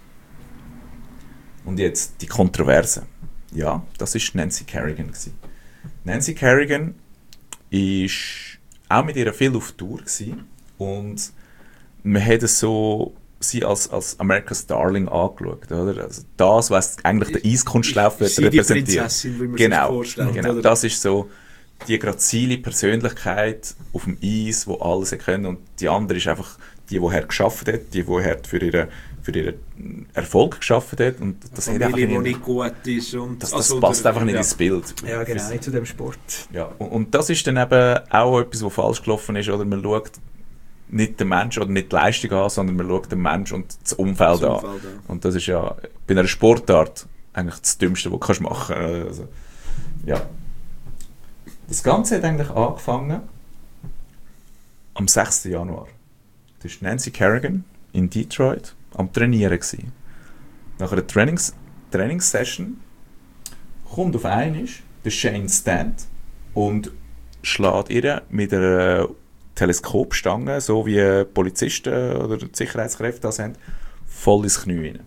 Und jetzt die Kontroverse. Ja, das war Nancy Kerrigan gewesen. Nancy Kerrigan ist auch mit ihr viel auf Tour gewesen und man hat es so sie als America's Darling angeschaut, oder? Also das, was eigentlich der Eiskunstlauf Ist sie die repräsentiert. Prinzessin, wie man sich Genau, vorstellt, genau. oder? Das ist so die grazile Persönlichkeit auf dem Eis, wo alles können, und die andere ist einfach die hart geschafft hat, die hart für ihren Erfolg geschafft hat, und das hat einfach Familie, die nicht, nicht gut ist. Und das also, passt oder- einfach nicht ja. ins Bild. Ja, genau, nicht zu dem Sport. Ja, und das ist dann eben auch etwas, was falsch gelaufen ist, oder man schaut nicht den Menschen oder nicht die Leistung an, sondern man schaut den Menschen und das Umfeld Das an. Umfeld, ja. Und das ist ja bei einer Sportart eigentlich das Dümmste, was du machen kannst. Also, ja. Das Ganze hat eigentlich angefangen am 6. Januar. Da war Nancy Kerrigan in Detroit am Trainieren gewesen. Nach einer Trainingssession kommt auf einmal der Shane Stant und schlägt ihr mit einer Teleskopstange, so wie Polizisten oder die Sicherheitskräfte das haben, voll ins Knie rein.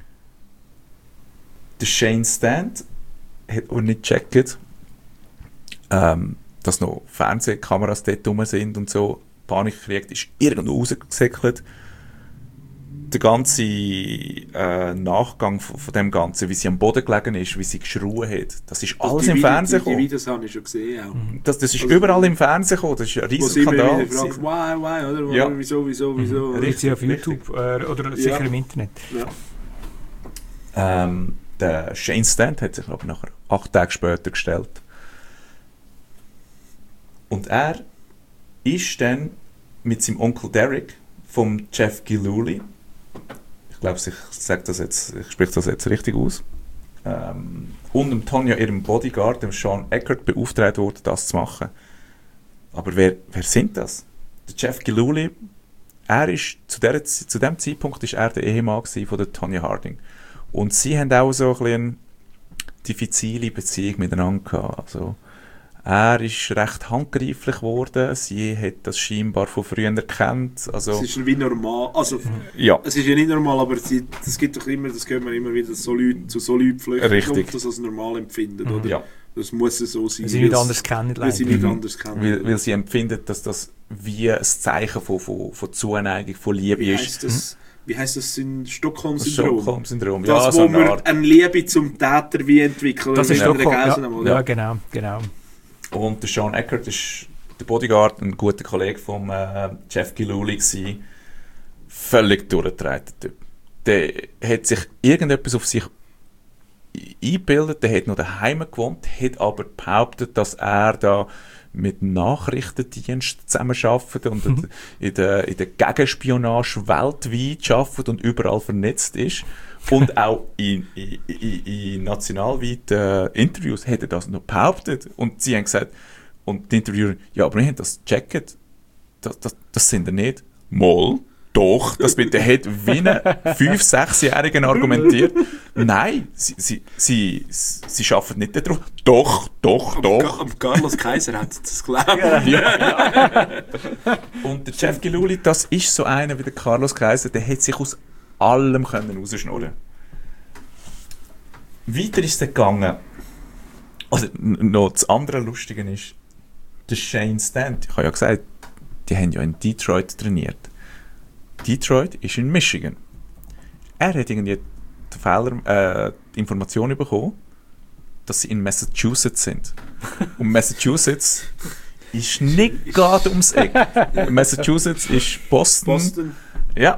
Der Shane Stant hat aber nicht gecheckt, dass noch Fernsehkameras dort rum sind und so. Panik gekriegt, ist irgendwo rausgesäckelt. der ganze Nachgang von dem Ganzen, wie sie am Boden gelegen ist, wie sie geschrien hat, das ist alles im Fernsehen Die gekommen. Videos habe ich schon gesehen. Auch. Das ist überall im Fernsehen gekommen, das ist ein Wo riesen sie immer Skandal. wieder fragt, why, oder? Ja. Wieso? Oder? Richtig auf YouTube oder sicher im Internet. Ja. Der Shane Stant hat sich aber nachher 8 Tage später gestellt. Und er ist dann mit seinem Onkel Derek vom Jeff Gillooly, ich glaube, ich spreche das jetzt richtig aus, und dem Tonya, ihrem Bodyguard, dem Sean Eckert, beauftragt worden, das zu machen. Aber wer sind das? Der Jeff Gillooly, er ist, zu dem Zeitpunkt ist er der Ehemann von der Tonya Harding. Und sie haben auch so ein bisschen eine diffizile Beziehung miteinander gehabt. Also, er ist recht handgreiflich geworden. Sie hat das scheinbar von früher erkannt. Also, Es ist wie normal. Also, ja, es ist ja nicht normal, aber das gibt doch immer, das hört man immer wieder, dass so Leute zu so Leuten flüchten Richtig. und das als normal empfinden, oder? ja. Das muss so sein. Weil sie nicht anders kennen. Weil sie nicht anders kennen. Weil sie empfinden, dass das wie ein Zeichen von Zuneigung, von Liebe Wie ist. heisst das? Wie heisst das in Stockholm-Syndrom? Stockholm-Syndrom, ja, Das, so wo eine man Art. eine Liebe zum Täter wie entwickeln. Das ist mit einer Stockholm, Gelsen, oder? ja, genau. Und der Sean Eckert ist der Bodyguard, ein guter Kollege von Jeff Gillooly gewesen. Völlig durchgedreht, der Typ. Der hat sich irgendetwas auf sich eingebildet, der hat noch daheim gewohnt, hat aber behauptet, dass er da mit Nachrichtendiensten zusammenarbeitet und in der Gegenspionage weltweit arbeitet und überall vernetzt ist. Und auch in nationalweiten Interviews hat er das noch behauptet. Und sie haben gesagt, und die Interviewer, ja, aber wir haben das gecheckt. Das sind wir nicht. Moll. Doch, das mit der hat wie ein 5-6-Jährigen argumentiert. Nein, sie arbeiten nicht darauf. Doch. Am Carlos Kaiser hat das geglaubt. Und der Jeff Gillooly, das ist so einer wie der Carlos Kaiser, der hat sich aus allem rausschnurren. Weiter ist es gegangen. Also, noch das andere Lustige ist, der Shane Stant, ich habe ja gesagt, die haben ja in Detroit trainiert. Detroit ist in Michigan. Er hat irgendwie die Information bekommen, dass sie in Massachusetts sind. Und Massachusetts ist nicht gerade ums Eck. Massachusetts ist Boston. Ja.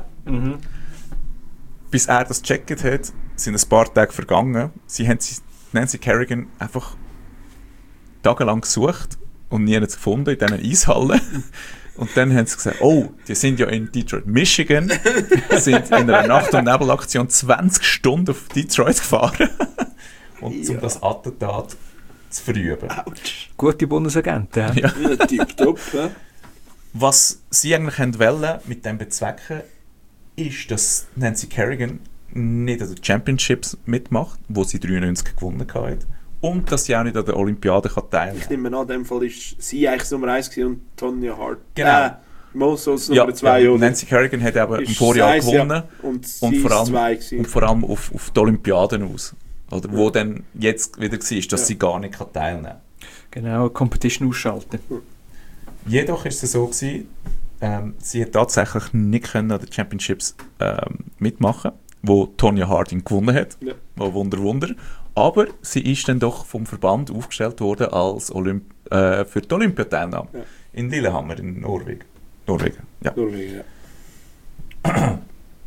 Bis er das gecheckt hat, sind ein paar Tage vergangen. Sie haben Nancy Kerrigan einfach tagelang gesucht und nie gefunden in diesen Eishallen. Und dann haben sie gesagt, oh, die sind ja in Detroit, Michigan, sind in einer Nacht- und Nebelaktion 20 Stunden auf Detroit gefahren, und um das Attentat zu verüben. Gute Bundesagenten. Ja. Ja, tipptopp. Ja. Was sie eigentlich wollen mit dem bezwecken, ist, dass Nancy Kerrigan nicht an den Championships mitmacht, wo sie 93 gewonnen hat, und dass sie auch nicht an der Olympiade teilnehmen Ich nehme an, in dem Fall ist sie eigentlich Nummer 1 gewesen und Tonya Hart. Genau. Moses Nummer 2. oder? Nancy Kerrigan hat aber im Ist Vorjahr eins, ja. gewonnen. Und sie Und vor ist allem, 2 gewesen. und vor allem auf die Olympiaden aus. Oder wo dann jetzt wieder war, dass sie gar nicht teilnehmen kann. Genau, Competition ausschalten. Jedoch ist es so gewesen, sie hat tatsächlich nicht können an den Championships mitmachen, wo Tonya Harding gewonnen hat. Ja. Oh, Wunder. Aber sie ist dann doch vom Verband aufgestellt worden als für die Olympiateilnahme. Ja. In Lillehammer in Norwegen. Ja. Norwegen, ja.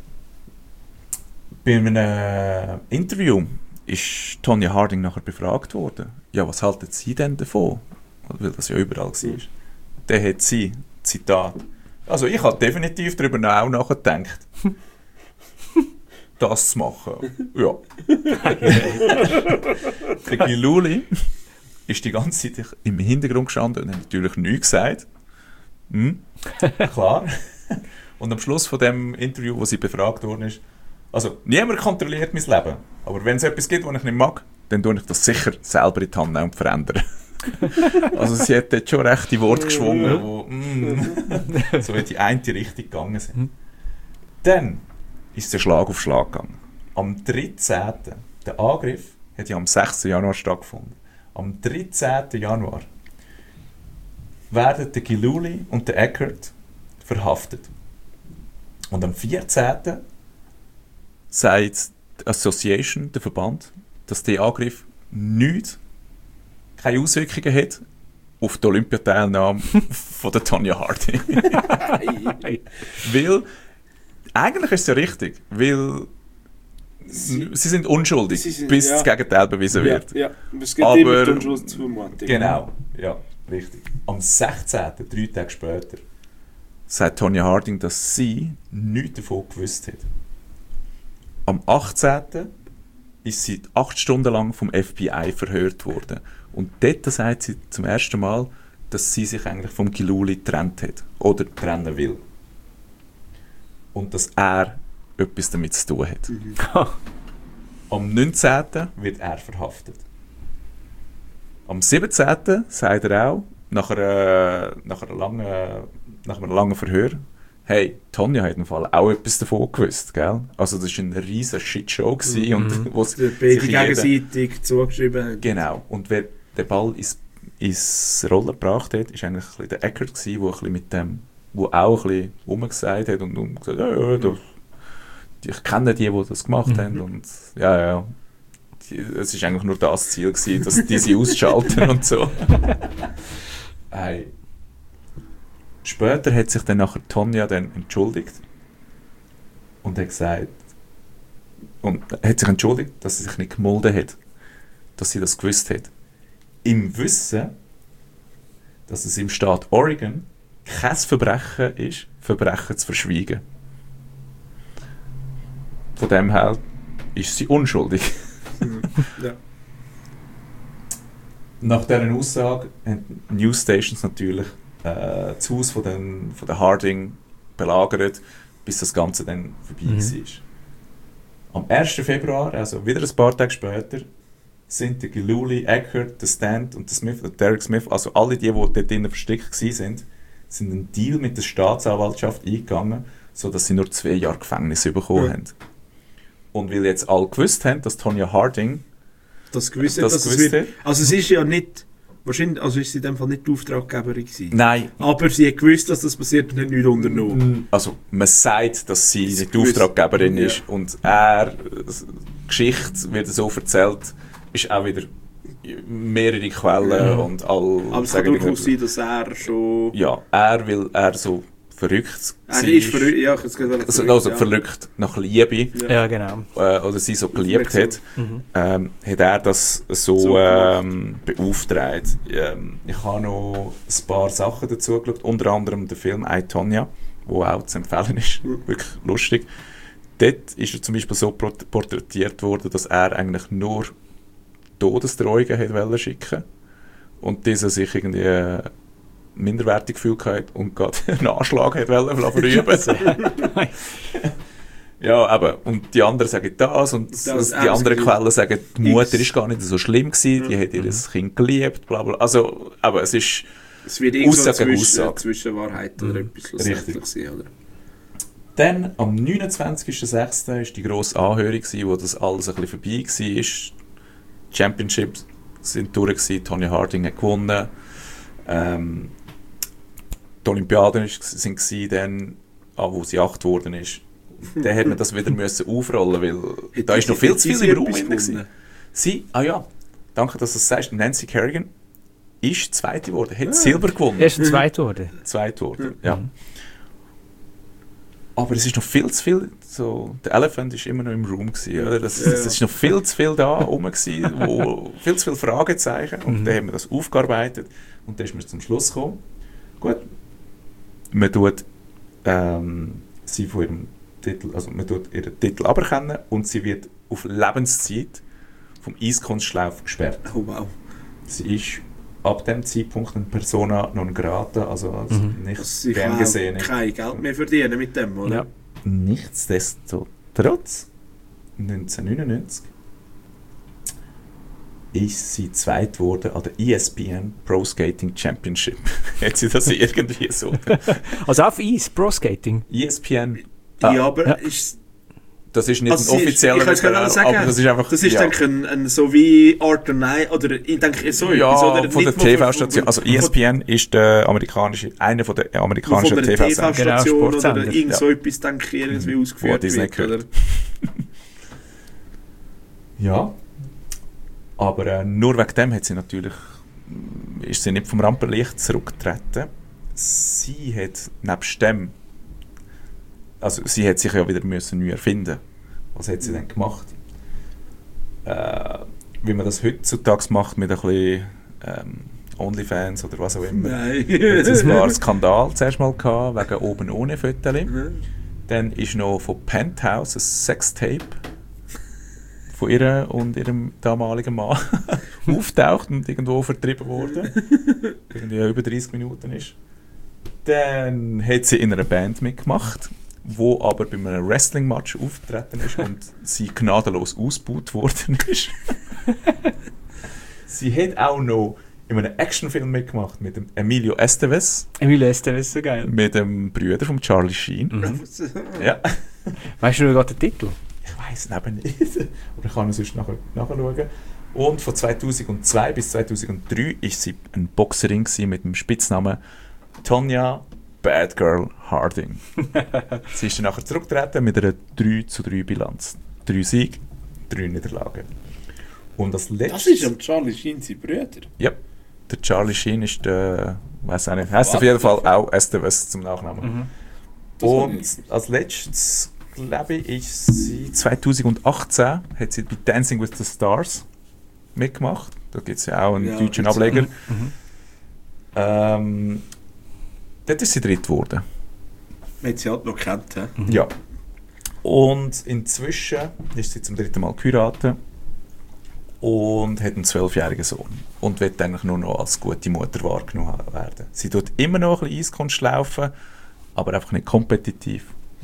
Bei einem Interview ist Tonya Harding nachher befragt worden. Ja, was halten Sie denn davon? Weil das ja überall war. Dann hat sie, Zitat, also ich habe definitiv darüber auch nachgedacht, das zu machen. Ja. Der Gillooly ist die ganze Zeit im Hintergrund gestanden und hat natürlich nichts gesagt. Klar. Und am Schluss von dem Interview, wo sie befragt worden ist, also niemand kontrolliert mein Leben, aber wenn es etwas gibt, was ich nicht mag, dann tue ich das sicher selber in die Hand nehmen und verändern. Also sie hat dort schon rechte Worte geschwungen, wo so in die eine Richtung gegangen sind. Dann ist der Schlag auf Schlag gegangen. Am 13. Der Angriff hat ja am 6. Januar stattgefunden. Am 13. Januar werden der Gillooly und der Eckert verhaftet. Und am 14. sagt die Association, der Verband, dass der Angriff keine Auswirkungen hat auf die Olympiateilnahme von der Tonya Harding. Weil, eigentlich ist es ja richtig, weil sie sind unschuldig, bis das Gegenteil bewiesen wird. Ja, es gibt immer die Unschuldsvermutung. Genau, ja, richtig. Am 16., 3 Tage später, sagt Tonya Harding, dass sie nichts davon gewusst hat. Am 18. ist sie 8 Stunden lang vom FBI verhört worden. Und dort sagt sie zum ersten Mal, dass sie sich eigentlich vom Giluli getrennt hat. Oder trennen will. Und dass er etwas damit zu tun hat. Am 19. wird er verhaftet. Am 17. sagt er auch, nach einem langen Verhör, hey, Tonya hat im Fall auch etwas davon gewusst, gell? Also das war eine riesige Shitshow gewesen, und wo die gegenseitig zugeschrieben haben. Genau. Und wer den Ball ins Rollen gebracht hat, ist eigentlich ein bisschen der Eckert gewesen, der ein bisschen mit dem, wo auch ein bisschen rumgesagt hat und gesagt, ich kenne die das gemacht haben, und es war eigentlich nur das Ziel gewesen, dass die sie ausschalten und so. Hey. Später hat sich dann nachher Tonya dann entschuldigt und hat gesagt, dass sie sich nicht gemolden hat, dass sie das gewusst hat. Im Wissen, dass es im Staat Oregon kein Verbrechen ist, Verbrechen zu verschweigen. Von dem her ist sie unschuldig. Ja. Nach dieser Aussage haben Newsstations natürlich das Haus von der Harding belagert, bis das Ganze dann vorbei war. Am 1. Februar, also wieder ein paar Tage später, sind der Giluli, Eckert, der Stant und der Smith, der Derek Smith, also alle die dort drinnen versteckt waren, sind einen Deal mit der Staatsanwaltschaft eingegangen, sodass sie nur 2 Jahre Gefängnis bekommen haben. Und weil jetzt alle gewusst haben, dass Tonya Harding das gewusst hat. Also es ist ja nicht, wahrscheinlich, also ist sie in dem Fall nicht die Auftraggeberin gewesen. Nein. Aber sie hat gewusst, dass das passiert und hat nichts unternommen. Also man sagt, dass sie nicht die Auftraggeberin ist, und die Geschichte wird so erzählt, ist auch wieder mehrere Quellen und all. Aber es kann durchaus sein, dass er schon... Ja, weil er so verrückt war. Er ist verrückt, ja, ich kann es also verrückt nach Liebe. Ja, genau. Oder sie so geliebt hat, hat er das so beauftragt. Ich habe noch ein paar Sachen dazu geschaut, unter anderem der Film «I, Tonya», der auch zu empfehlen ist, wirklich lustig. Dort ist er zum Beispiel so porträtiert worden, dass er eigentlich nur Todesdrohungen wollte schicken und dieser sich irgendwie minderwertig gefühlt hat und gerade einen Anschlag wollte verüben. Ja, aber und die anderen sagen das und die anderen Quellen sagen, die Mutter ist gar nicht so schlimm gewesen, die hat ihr Kind geliebt, bla bla. Also, aber es ist wird Aussage Zwischenwahrheit oder etwas richtig sein, oder? Dann, am 29.06. war die grosse Anhörung, wo das alles ein bisschen vorbei war. Die Championships sind durch, Tonya Harding hat gewonnen. Die Olympiaden waren dann, wo sie 8 geworden ist. Dann hat man das wieder aufrollen, weil da ist noch viel zu viel im Raum drin. Sie, danke, dass du es sagst, Nancy Kerrigan ist Zweite geworden, hat Silber gewonnen. Er ist Zweite geworden, ja. Aber es ist noch viel zu viel, so, der Elephant war immer noch im Raum gewesen, oder? Das ist noch viel zu viel da rum gewesen, wo viel zu viele Fragezeichen, und dann haben wir das aufgearbeitet und dann ist man zum Schluss gekommen. Gut, man tut sie von ihrem Titel, also man tut ihren Titel aberkennen und sie wird auf Lebenszeit vom Eiskunstlauf gesperrt. Oh wow. Sie ist ab dem Zeitpunkt eine Persona non grata, also nicht gern gesehen. Sie kann kein Geld mehr verdienen mit dem, oder? Ja. Nichtsdestotrotz, 1999 ist sie Zweit geworden an der ESPN Pro Skating Championship. Hat sie das irgendwie so? Also auf Eis, Pro Skating? ESPN. Ja, aber ist... Das ist nicht ein offizieller Wettbewerb, aber das ist einfach... Das ist, denke ich, ein so wie Art or Night, oder ich denke, so etwas, oder? Von der TV-Station. Also ESPN ist einer von der amerikanischen TV-Sender. TV-Station oder irgend so etwas, denke ich, irgendwie ausgeführt wird, oder? Ja. Aber nur wegen dem ist sie nicht vom Rampenlicht zurückgetreten. Sie hat nebst dem, also sie hat sich ja wieder neu erfinden. Was hat sie denn gemacht? Wie man das heutzutage macht mit ein bisschen Onlyfans oder was auch immer. Nein. Es war ein Skandal zuerst mal gehabt, wegen oben ohne Fotos. Dann ist noch von Penthouse ein Sextape von ihr und ihrem damaligen Mann auftaucht und irgendwo vertrieben worden. Irgendwie über 30 Minuten ist. Dann hat sie in einer Band mitgemacht, wo aber bei einem Wrestling-Match aufgetreten ist und sie gnadenlos ausgebaut worden ist. Sie hat auch noch in einem Actionfilm mitgemacht mit dem Emilio Estevez. Emilio Estevez, so geil. Mit dem Bruder von Charlie Sheen. Ja. Weißt du noch gerade den Titel? Ich weiss es eben nicht. Aber ich kann es sonst nachschauen. Und von 2002 bis 2003 war sie eine Boxerin mit dem Spitznamen Tonya Bad Girl Harding. Sie ist dann nachher zurückgetreten mit einer 3:3 Bilanz. 3 Siege, 3 Niederlagen. Und als letztes... Das ist am Charlie Sheen sein Bruder. Ja, der Charlie Sheen ist der... weiß auch nicht. Heißt auf jeden Fall auch Estevez zum Nachnamen. Und als letztes, glaube ich, ist sie 2018 hat sie bei Dancing with the Stars mitgemacht. Da gibt es ja auch einen deutschen Ableger. Dort ist sie dritt geworden. Man hat sie halt noch gekannt. Ja. Und inzwischen ist sie zum 3. Mal geheiratet und hat einen 12-jährigen Sohn. Und wird eigentlich nur noch als gute Mutter wahrgenommen werden. Sie tut immer noch ein bisschen Eiskunst laufen, aber einfach nicht kompetitiv.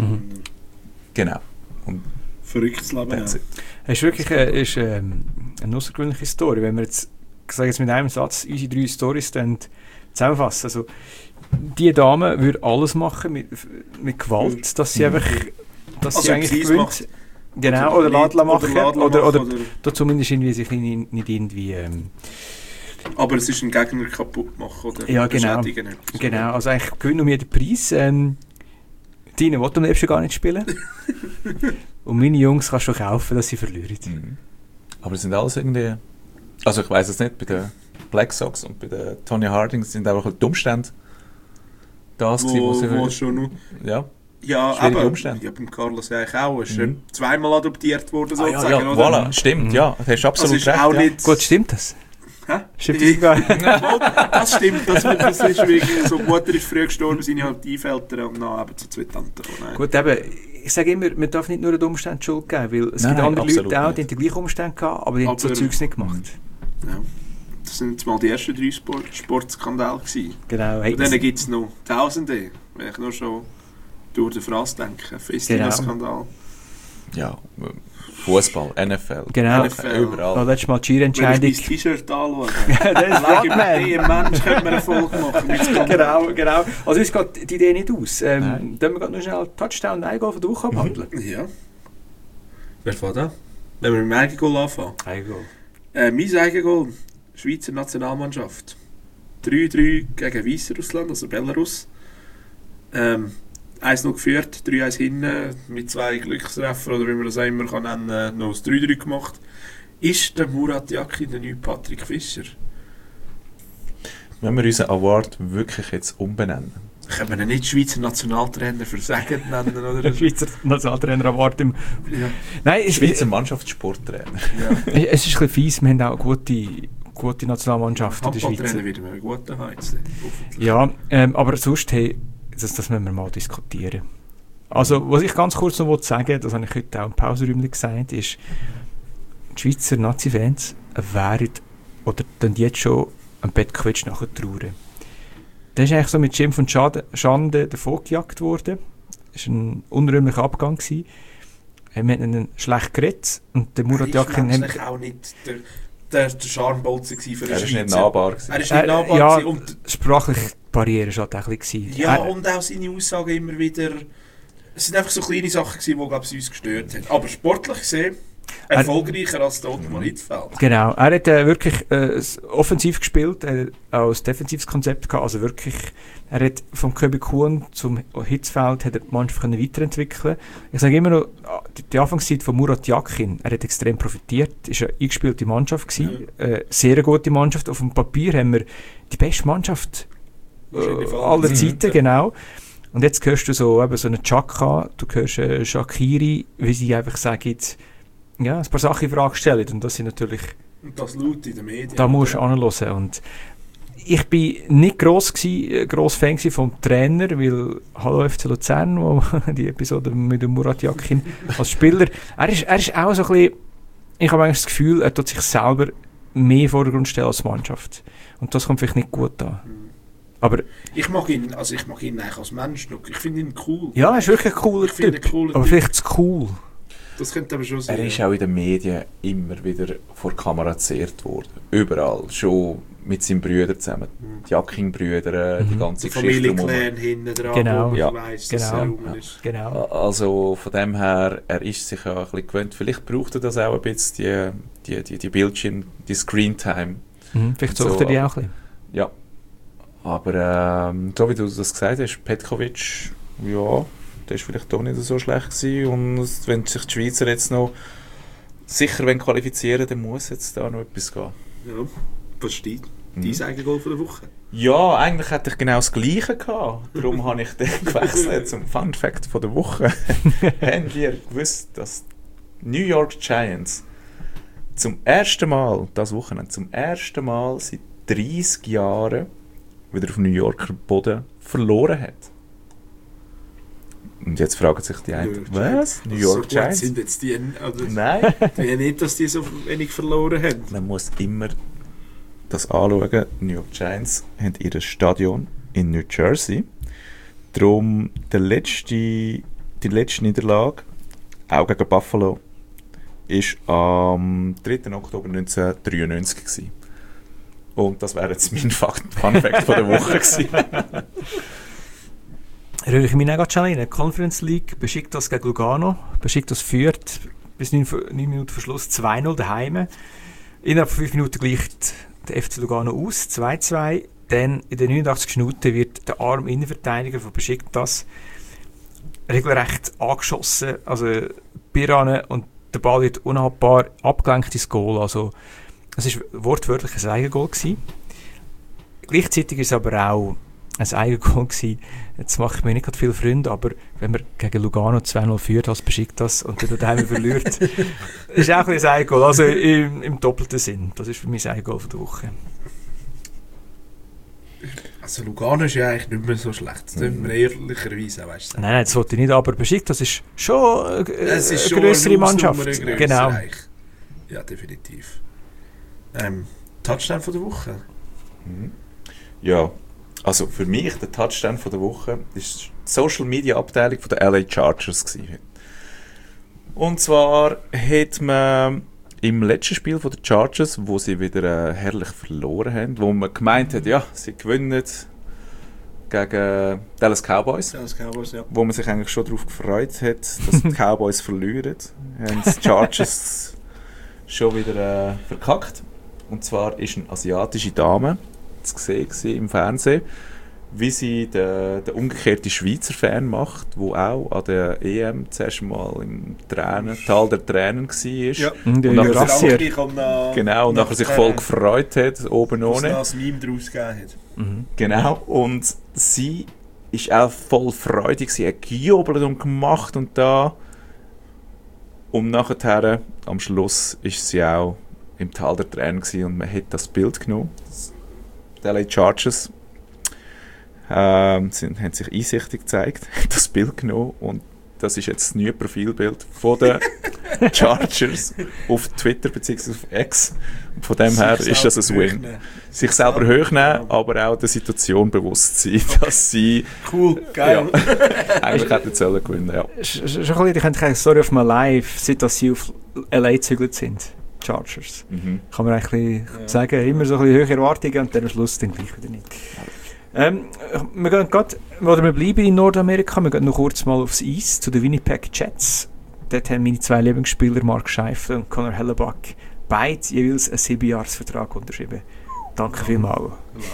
Genau. Und Verrücktes Leben. that's it. Es ist wirklich eine außergewöhnliche Story. Wenn wir jetzt, ich sage jetzt mit einem Satz unsere 3 Storys dann zusammenfassen. Also, die Dame würde alles machen mit Gewalt, dass sie einfach, dass Also sie eigentlich sie es gewinnt. macht. Genau, oder nicht, Ladler machen. Ladler Oder machen, da zumindest irgendwie sich nicht irgendwie... Aber es ist ein Gegner kaputt machen oder Ja, genau. beschädigen. etwas. Genau, also eigentlich gewinnen um jeden Preis. Deine will am liebsten gar nicht spielen. Und meine Jungs kannst du kaufen, dass sie verlieren. Aber es sind alles irgendwie... Also ich weiss es nicht, bei den Black Sox und bei den Tonya Harding sind einfach die Umstände das gewesen, Wo schon noch... Ja. Ja, Schwierige aber Umstände. ja, beim Carlos eigentlich auch. Er ist zweimal adoptiert worden, sozusagen. ja, oder? voilà, stimmt, ja. Du hast Das absolut ist recht. auch ja. nicht... Gut, stimmt das? Hä? Stimmt das sogar? Das stimmt, das ist wirklich so. Die Mutter ist früh gestorben, seine Adoptiveltern und dann eben zu 2 Tanten. Gut, eben, ich sage immer, man darf nicht nur den Umständen Schuld geben, weil es gibt andere absolut Leute auch, nicht. die haben die gleichen Umstände gehabt, aber die haben so Aber- Zeugs nicht gemacht. Ja. Das sind jetzt mal die ersten 3 Sportskandale gewesen. Genau. Und dann gibt es noch Tausende, wenn ich nur schon durch den Phrase denke. Festina-Skandal. Ja, Fußball, NFL, Genau. NFL. überall. Letztes Mal die Wenn ich Schierentscheidung. mein T-Shirt anschaue. Das ist Rodman. Ein Mensch könnte mir eine Folge machen. mit Skandal. Genau. Also uns geht die Idee nicht aus. Nein. Dann wir gerade noch schnell Touchdown und Eigengoal von Duch abhandeln. Ja. Wer fährt an? Wenn wir mit dem Eigengoal anfangen. Eigengoal. Mein Eigengoal, Schweizer Nationalmannschaft. 3-3 gegen Weißrussland, also Belarus. 1-0 geführt, 3-1 hinten, mit 2 Glückstreffer, oder wie man das auch immer kann nennen, noch das 3-3 gemacht. Ist der Murat Yakin der neue Patrick Fischer? Wenn wir unseren Award wirklich jetzt umbenennen. Können wir ihn nicht Schweizer Nationaltrainer für Sagen nennen, oder? Der Schweizer Nationaltrainer Award im... Ja. Nein, Schweizer Mannschaftssporttrainer. Ja. es ist ein bisschen fies, wir haben auch gute Nationalmannschaften in der Schweiz. Handballtrainer wieder einen guten haben jetzt. Ja, aber sonst, hey, das müssen wir mal diskutieren. Also, was ich ganz kurz noch sagen will, das habe ich heute auch im Pausenräumchen gesagt, ist, die Schweizer Nazi-Fans wären, oder dann jetzt schon, am Petkovic nachher trauern. Der ist eigentlich so mit Schimpf und Schande davongejagt worden. Das war ein unrühmlicher Abgang gewesen. Wir haben ihn schlecht geredet und der Murat Yakin... Er ist auch nicht der Scharmbolzen für Er den ist nicht nahbar gewesen. Er ist nicht nahbar ja, gewesen und sprachliche Barriere war halt auch ein bisschen. ja, und auch seine Aussagen immer wieder. Es sind einfach so kleine Sachen gewesen, die, glaube ich, uns gestört haben. Aber sportlich gesehen, Erfolgreicher als der Ottmar Hitzfeld. Genau, er hat wirklich offensiv gespielt, auch ein defensives Konzept gehabt, also wirklich, er hat vom Köbi Kuhn zum Hitzfeld hat er die Mannschaft können weiterentwickeln. Ich sage immer noch, die Anfangszeit von Murat Yakin, er hat extrem profitiert, ist eine eingespielte Mannschaft gewesen, sehr gute Mannschaft, auf dem Papier haben wir die beste Mannschaft aller Zeiten, genau. Und jetzt hörst du so eine Chaka, du hörst Shaqiri, wie sie einfach sagen, ja, ein paar Sachen in Frage stellen. Und das sind natürlich... Und das laut in den Medien. Da musst du anhören. Und ich bin nicht gross Fan vom Trainer, weil Hallo FC Luzern, wo die Episode mit dem Murat Yakin als Spieler, er ist auch so ein bisschen, ich habe eigentlich das Gefühl, er tut sich selber mehr in den Vordergrund stellen als Mannschaft. Und das kommt vielleicht nicht gut an. Aber ich mag ihn eigentlich als Mensch noch. Ich finde ihn cool. ja, er ist wirklich ein cooler Typ. Aber vielleicht zu cool. Das könnte aber schon sein. Er ist auch in den Medien immer wieder vor die Kamera gezerrt worden. Überall. Schon mit seinen Brüdern zusammen. Die Yakin-Brüder, die ganze der Geschichte. Familienclan hinten dran, Genau. wo man Ja. weiss, Genau. dass er rum ist. Genau. Also von dem her, er ist sich ja ein bisschen gewöhnt. Vielleicht braucht er das auch ein bisschen, die Bildschirm, die Screentime. Vielleicht So, sucht er die auch ein bisschen. Ja. Aber so wie du das gesagt hast, Petkovic, ja, der ist vielleicht doch nicht so schlecht gewesen. Und wenn sich die Schweizer jetzt noch sicher qualifizieren, dann muss jetzt da noch etwas gehen. Ja, was steht? Dein Eigengoal von der Woche? Ja, eigentlich hätte ich genau das Gleiche gehabt. Darum habe ich den gewechselt zum Fun Fact von der Woche. Habt ihr gewusst, dass New York Giants zum ersten Mal seit 30 Jahren wieder auf New Yorker Boden verloren hat? Und jetzt fragen sich die einen, was? New York so gut Giants? sind jetzt die, oder? Nein. Ja, nicht, dass die so wenig verloren haben. Man muss immer das anschauen. New York Giants haben ihr Stadion in New Jersey. Darum die letzte Niederlage, auch gegen Buffalo, war am 3. Oktober 1993 gewesen. Und das wäre jetzt mein Fun-Fact von der Woche gewesen. Rühre ich mich nicht schnell in der Conference League, Besiktas gegen Lugano. Besiktas führt bis 9 Minuten vor Schluss 2-0 daheim. Innerhalb von 5 Minuten gleicht der FC Lugano aus, 2-2. Dann in den 89 Minuten wird der arme Innenverteidiger von Besiktas regelrecht angeschossen. Also Birane, und der Ball wird unhaltbar abgelenkt ins Goal. Also es war wortwörtlich ein Eigengoal gewesen. Gleichzeitig ist es aber auch ein Eigengoal gewesen. Jetzt mache ich mir nicht gerade viele Freunde, aber wenn man gegen Lugano 2-0 führt als Besiktas und dann daheim verliert, ist auch ein bisschen ein Eigengoal. Also im doppelten Sinn. Das ist für mich das Eigengoal von der Woche. Also Lugano ist ja eigentlich nicht mehr so schlecht. Das dürfen wir ehrlicherweise auch, weißt du. Nein, das wollte ich nicht, aber Besiktas ist schon Es ist eine schon grössere eine Mannschaft. Hausnummer, eine Genau. grössere. Ja, definitiv. Touchdown von der Woche. Ja, also für mich der Touchdown von der Woche ist die Social Media Abteilung von der LA Chargers gewesen. Und zwar hat man im letzten Spiel von der Chargers, wo sie wieder herrlich verloren haben, wo man gemeint hat, ja, sie gewinnen gegen Dallas Cowboys, Das Cowboys, ja. wo man sich eigentlich schon darauf gefreut hat, dass die Cowboys verlieren, haben die Chargers schon wieder verkackt. Und zwar ist eine asiatische Dame zu sehen im Fernsehen, wie sie den umgekehrten Schweizer Fan macht, der auch an der EM zuerst mal im Tal der Tränen war. Ja. Und Und nachher Rassier. Genau, und nachher sich voll gefreut hat, oben Was ohne. noch ein Meme daraus gegeben hat. Genau, und sie ist auch voll freudig, sie hat gejubelt und gemacht und da. Und nachher, am Schluss, ist sie auch im Tal der Tränen gewesen und man hat das Bild genommen. Die LA Chargers haben sich einsichtig gezeigt, haben das Bild genommen und das ist jetzt das neue Profilbild von den Chargers auf Twitter bzw. auf X. Und von dem her ist das ein Win. Sich selber hochnehmen, aber auch der Situation bewusst sein, dass sie Cool, geil. ja, eigentlich hätten sollen gewinnen. Ja. Schon ein bisschen, ich könnte eine Story of my life, seit dass sie auf LA gezügelt sind. Chargers. Kann man eigentlich sagen, immer so ein bisschen höhere Erwartungen und dann am Schluss dann gleich wieder nicht. Wir gehen gerade, oder wir bleiben in Nordamerika, wir gehen noch kurz mal aufs Eis zu den Winnipeg Jets. dort haben meine 2 Lieblingsspieler, Mark Scheifele und Conor Hellebuck, beide jeweils einen 7-Jahres-Vertrag unterschrieben. Danke vielmals.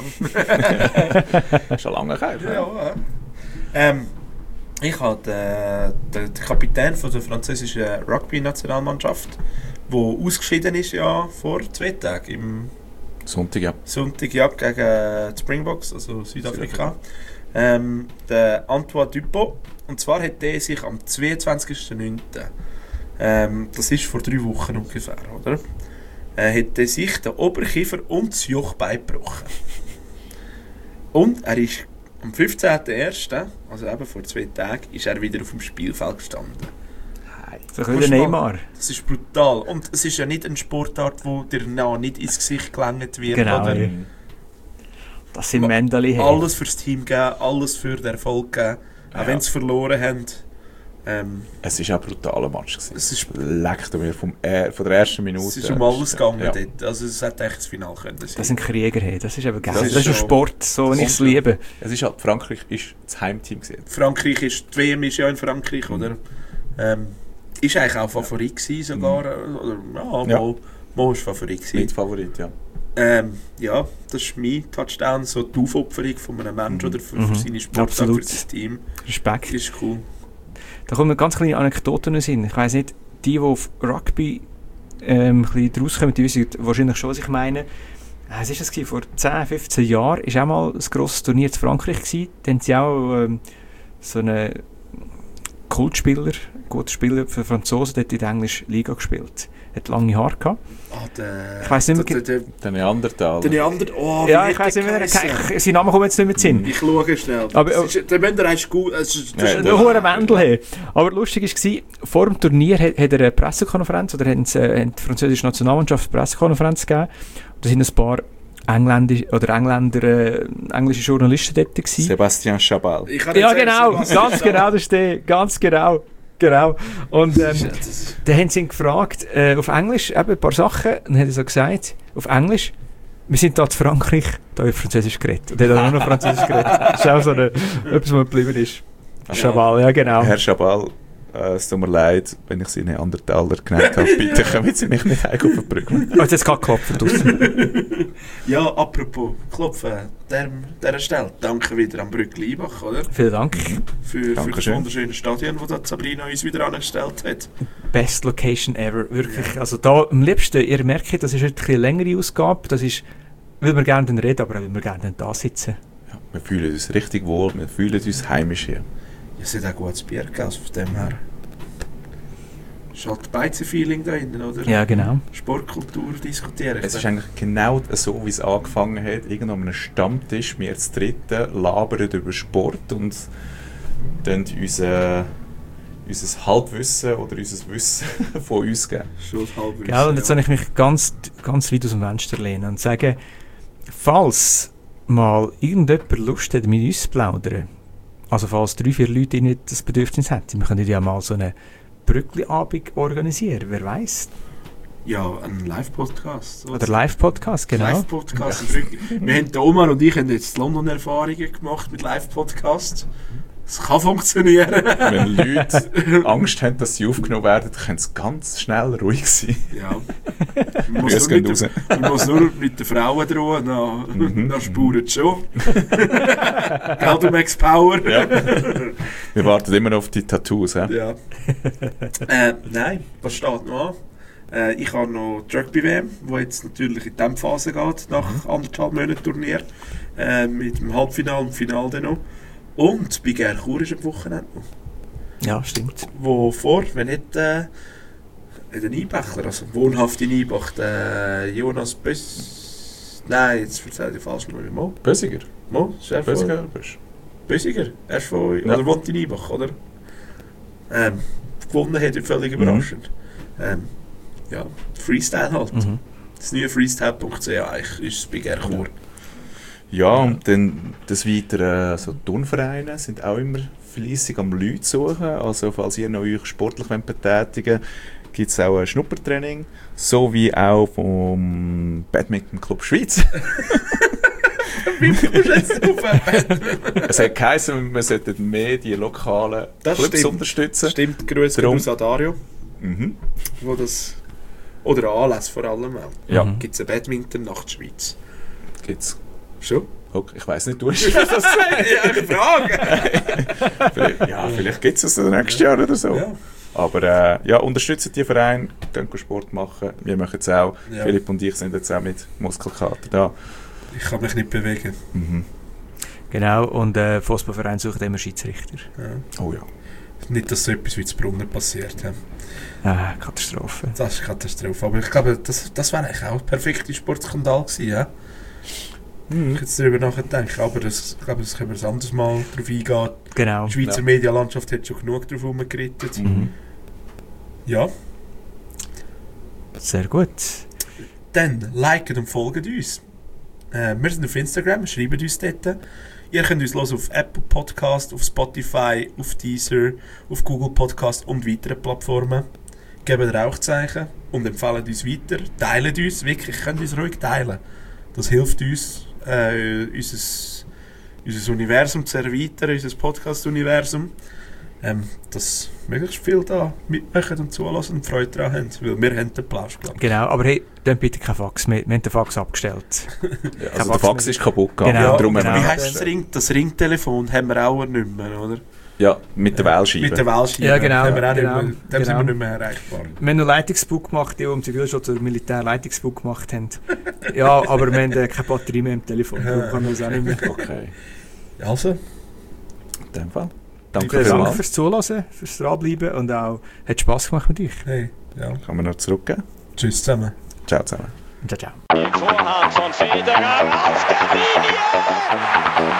Schon lange her. Ja. Ich habe den Kapitän von der französischen Rugby-Nationalmannschaft, der ausgeschieden ist ja vor 2 Tagen, im Sonntag, ja. Sonntag ja, gegen die Springboks, also Südafrika. Der Antoine Dupont. Und zwar hat er sich am 22.09., das ist vor 3 Wochen ungefähr, oder? Hat er sich den Oberkiefer und das Jochbein gebrochen. Und er ist am 15.01., also eben vor 2 Tagen, ist er wieder auf dem Spielfeld gestanden. So ein bisschen Neymar. Das ist brutal. Und es ist ja nicht eine Sportart, wo dir noch nicht ins Gesicht gelangt wird. Genau. Oder? Das sind Mändeli. Alles fürs Team geben, alles für den Erfolg geben. Auch wenn sie verloren haben. Es war auch ein brutaler Match. Es ist, leckt mir von der ersten Minute. es ist um alles gegangen Ja. dort. Also es hätte echt das Finale können sein. Das sind Krieger. Hey. Das ist eben geil. Das Das ist ist ein schon- Sport, so wie ich es liebe. Es ist halt, Frankreich ist das Heimteam gewesen. Frankreich ist, die WM ist ja in Frankreich, oder? Ist eigentlich auch Favorit gewesen sogar. Oder, Ja. Mo ist Favorit gewesen. Mitfavorit, ja. Ja, das ist mein Touchdown, so die Aufopferung von einem Menschen oder für seine Sportart, Absolut. für sein Team. Respekt. Ist cool. Da kommen ganz kleine Anekdoten in. Ich weiss nicht, die auf Rugby ein bisschen draus kommen, die wissen wahrscheinlich schon, was ich meine. Was war das? Vor 10, 15 Jahren war auch mal ein grosses Turnier in Frankreich gewesen. Da haben sie auch so einen Kultspieler, guter Spieler für Franzosen, der hat in der englischen Liga gespielt. Hat lange Haare gehabt. Der, Ich weiss nicht mehr Der Neandertaler. der Neander, oh, Ja, wie ich weiss nicht mehr, geheißen? sein Name kommt jetzt nicht mehr in den Sinn. Ich schaue schnell. Aber- Der Mender ist gut. Das ist Ja, Ein hoher Wendel her. Aber lustig war, vor dem Turnier hat er eine Pressekonferenz, oder haben die französische Nationalmannschaft eine Pressekonferenz gegeben. Da sind ein paar englische Journalisten dort gewesen. Sebastian Chabal. Ich habe Ja, jetzt genau, erst ganz genau, das ist der, ganz genau. Genau. Und dann haben sie ihn gefragt, auf Englisch, eben ein paar Sachen, und dann hat er so gesagt, auf Englisch, wir sind da in Frankreich, da wird Französisch geredet. Und er hat auch nur noch Französisch geredet. Das ist auch so etwas, was geblieben ist. Chabal, ja genau. Herr Chabal, es tut mir leid, wenn ich Sie Neandertaler genannt habe. Bitte kommen Sie mich nicht heim verprügeln. Oh, jetzt gerade geklopft draussen. Ja, apropos Klopfen, dieser Stelle. Danke wieder an Brückli Eibach, oder? Vielen Dank. Für das Dankeschön. wunderschöne Stadion, das Sabrina uns wieder angestellt hat. Best Location ever, wirklich. Also da am liebsten, ihr merkt, das ist heute eine längere Ausgabe, das ist, weil wir gerne dann reden, aber auch weil wir gerne dann da sitzen. Ja, wir fühlen uns richtig wohl, wir fühlen uns heimisch hier. Es hat auch gutes Bier gegeben, also von dem her. Es ist halt Beizen-Feeling da innen, oder? Ja, genau. Sportkultur diskutieren. Es ist eigentlich genau so, wie es angefangen hat. Irgendwo an einem Stammtisch, wir als Dritte labern über Sport und dann unser Halbwissen oder unser Wissen von uns geben. Schon das Halbwissen, Gell, und jetzt soll ich mich ganz, ganz weit aus dem Fenster lehnen und sagen, falls mal irgendjemand Lust hat, mit uns zu plaudern, also falls 3-4 Leute nicht das Bedürfnis hätten, wir können ja mal so einen Brückli-Abend organisieren, wer weiß. Ja, ein Live-Podcast. Oder Live-Podcast, genau. Live-Podcast. Wir haben, der Omar und ich haben jetzt London-Erfahrungen gemacht mit Live-Podcasts. Es kann funktionieren. Wenn Leute Angst haben, dass sie aufgenommen werden, können sie ganz schnell ruhig sein. Ja. Grüße gehen raus. Man muss nur mit den Frauen drohen, dann spuren sie schon. Gell, du Max Power? Ja. Wir warten immer noch auf die Tattoos. He? Ja. Nein, was steht noch an? Ich habe noch die Rugby-WM, die jetzt natürlich in dieser Phase geht, nach 1,5 Monaten Turnier. Mit dem Halbfinale und Finale dann noch. Und bei Gerchur ist am Wochenende noch. Ja, stimmt. Wovor, wenn nicht der Einbächler, also wohnhaft in Einbach, der Jonas Böss... Nein, jetzt erzähle ich falsch noch Mo. Bösiger. Mo, ist er von... Bösiger bist Bösiger? Er ist von... Ja. Oder wohnt in Einbach, oder? Gewonnen hat er völlig überraschend. Ja, Freestyle halt. Mhm. Das neue freestyle.ch eigentlich ist es bei Gerchur. Ja, und dann des Weiteren, so Turnvereine sind auch immer fleissig am Leute suchen. Also falls ihr noch euch sportlich betätigen wollt, gibt es auch ein Schnuppertraining, so wie auch vom Badminton Club Schweiz. Wie kommst du jetzt drauf? Es hat geheißen, wir sollten mehr die lokalen Das Clubs stimmt. unterstützen. Stimmt, Grüße Drum. aus Dario, Mhm. wo das... Oder Anlässe vor allem auch. Ja, Gibt es eine Badminton-Nacht Schweiz? gibt's. Schon? Okay, ich weiss nicht, du hast das gesagt. Ja, eine Frage! Vielleicht gibt es das nächstes Jahr oder so. Ja. Aber ja, unterstützt die Vereine, gehen Sport machen. Wir machen es auch. Ja. Philipp und ich sind jetzt auch mit Muskelkater da. Ich kann mich nicht bewegen. Mhm. Genau, und Fußballverein sucht immer Schiedsrichter. Ja. Oh ja. Nicht, dass so etwas wie zu Brunnen passiert. Ja. Katastrophe. Das ist Katastrophe. Aber ich glaube, das wäre eigentlich auch ein perfekter Sportskandal gewesen. Ja? Ich jetzt darüber nachdenken, aber ich glaube, das können wir ein anderes Mal drauf eingehen. Genau. Die Schweizer Medienlandschaft hat schon genug drauf herumgerettet. Mhm. Ja, Sehr gut. dann liket und folgt uns. Wir sind auf Instagram, schreibt uns dort. Ihr könnt uns hören auf Apple Podcast, auf Spotify, auf Deezer, auf Google Podcast und weiteren Plattformen. Gebt Rauchzeichen und empfehlen uns weiter. Teilen uns, wirklich, könnt uns ruhig teilen. Das hilft uns, unser Universum zu erweitern, unser Podcast-Universum. Dass möglichst viel da mitmachen und zulassen und Freude daran haben. Weil wir haben den Plausch, glaube ich. Genau, aber hey, dann bitte kein Fax mehr. Wir haben den Fax abgestellt. Ja, also der Fax ist kaputt gegangen. Genau, Darum haben genau. Wie wir heisst das Ringtelefon? Haben wir auch nicht mehr, oder? ja, mit der Wählscheibe. Mit der Wählscheibe. Ja, genau, Haben wir auch genau, nicht mehr, dem sind wir genau. nicht mehr erreichbar. Wir haben noch Leitungsbau gemacht, die im Zivilschutz oder Militär-Leitungsbau gemacht haben. Ja, aber wir haben keine Batterie mehr im Telefon. Darum kann man das auch nicht mehr. Okay, Also, in dem Fall. Danke Danke Danke vielmals. fürs Zuhören, fürs Dranbleiben und auch hat Spass gemacht mit euch. hey, ja. Kann man noch zurückgeben. Tschüss zusammen. Ciao zusammen. Ciao, ciao. Die Vorhand von Federer auf der Linie.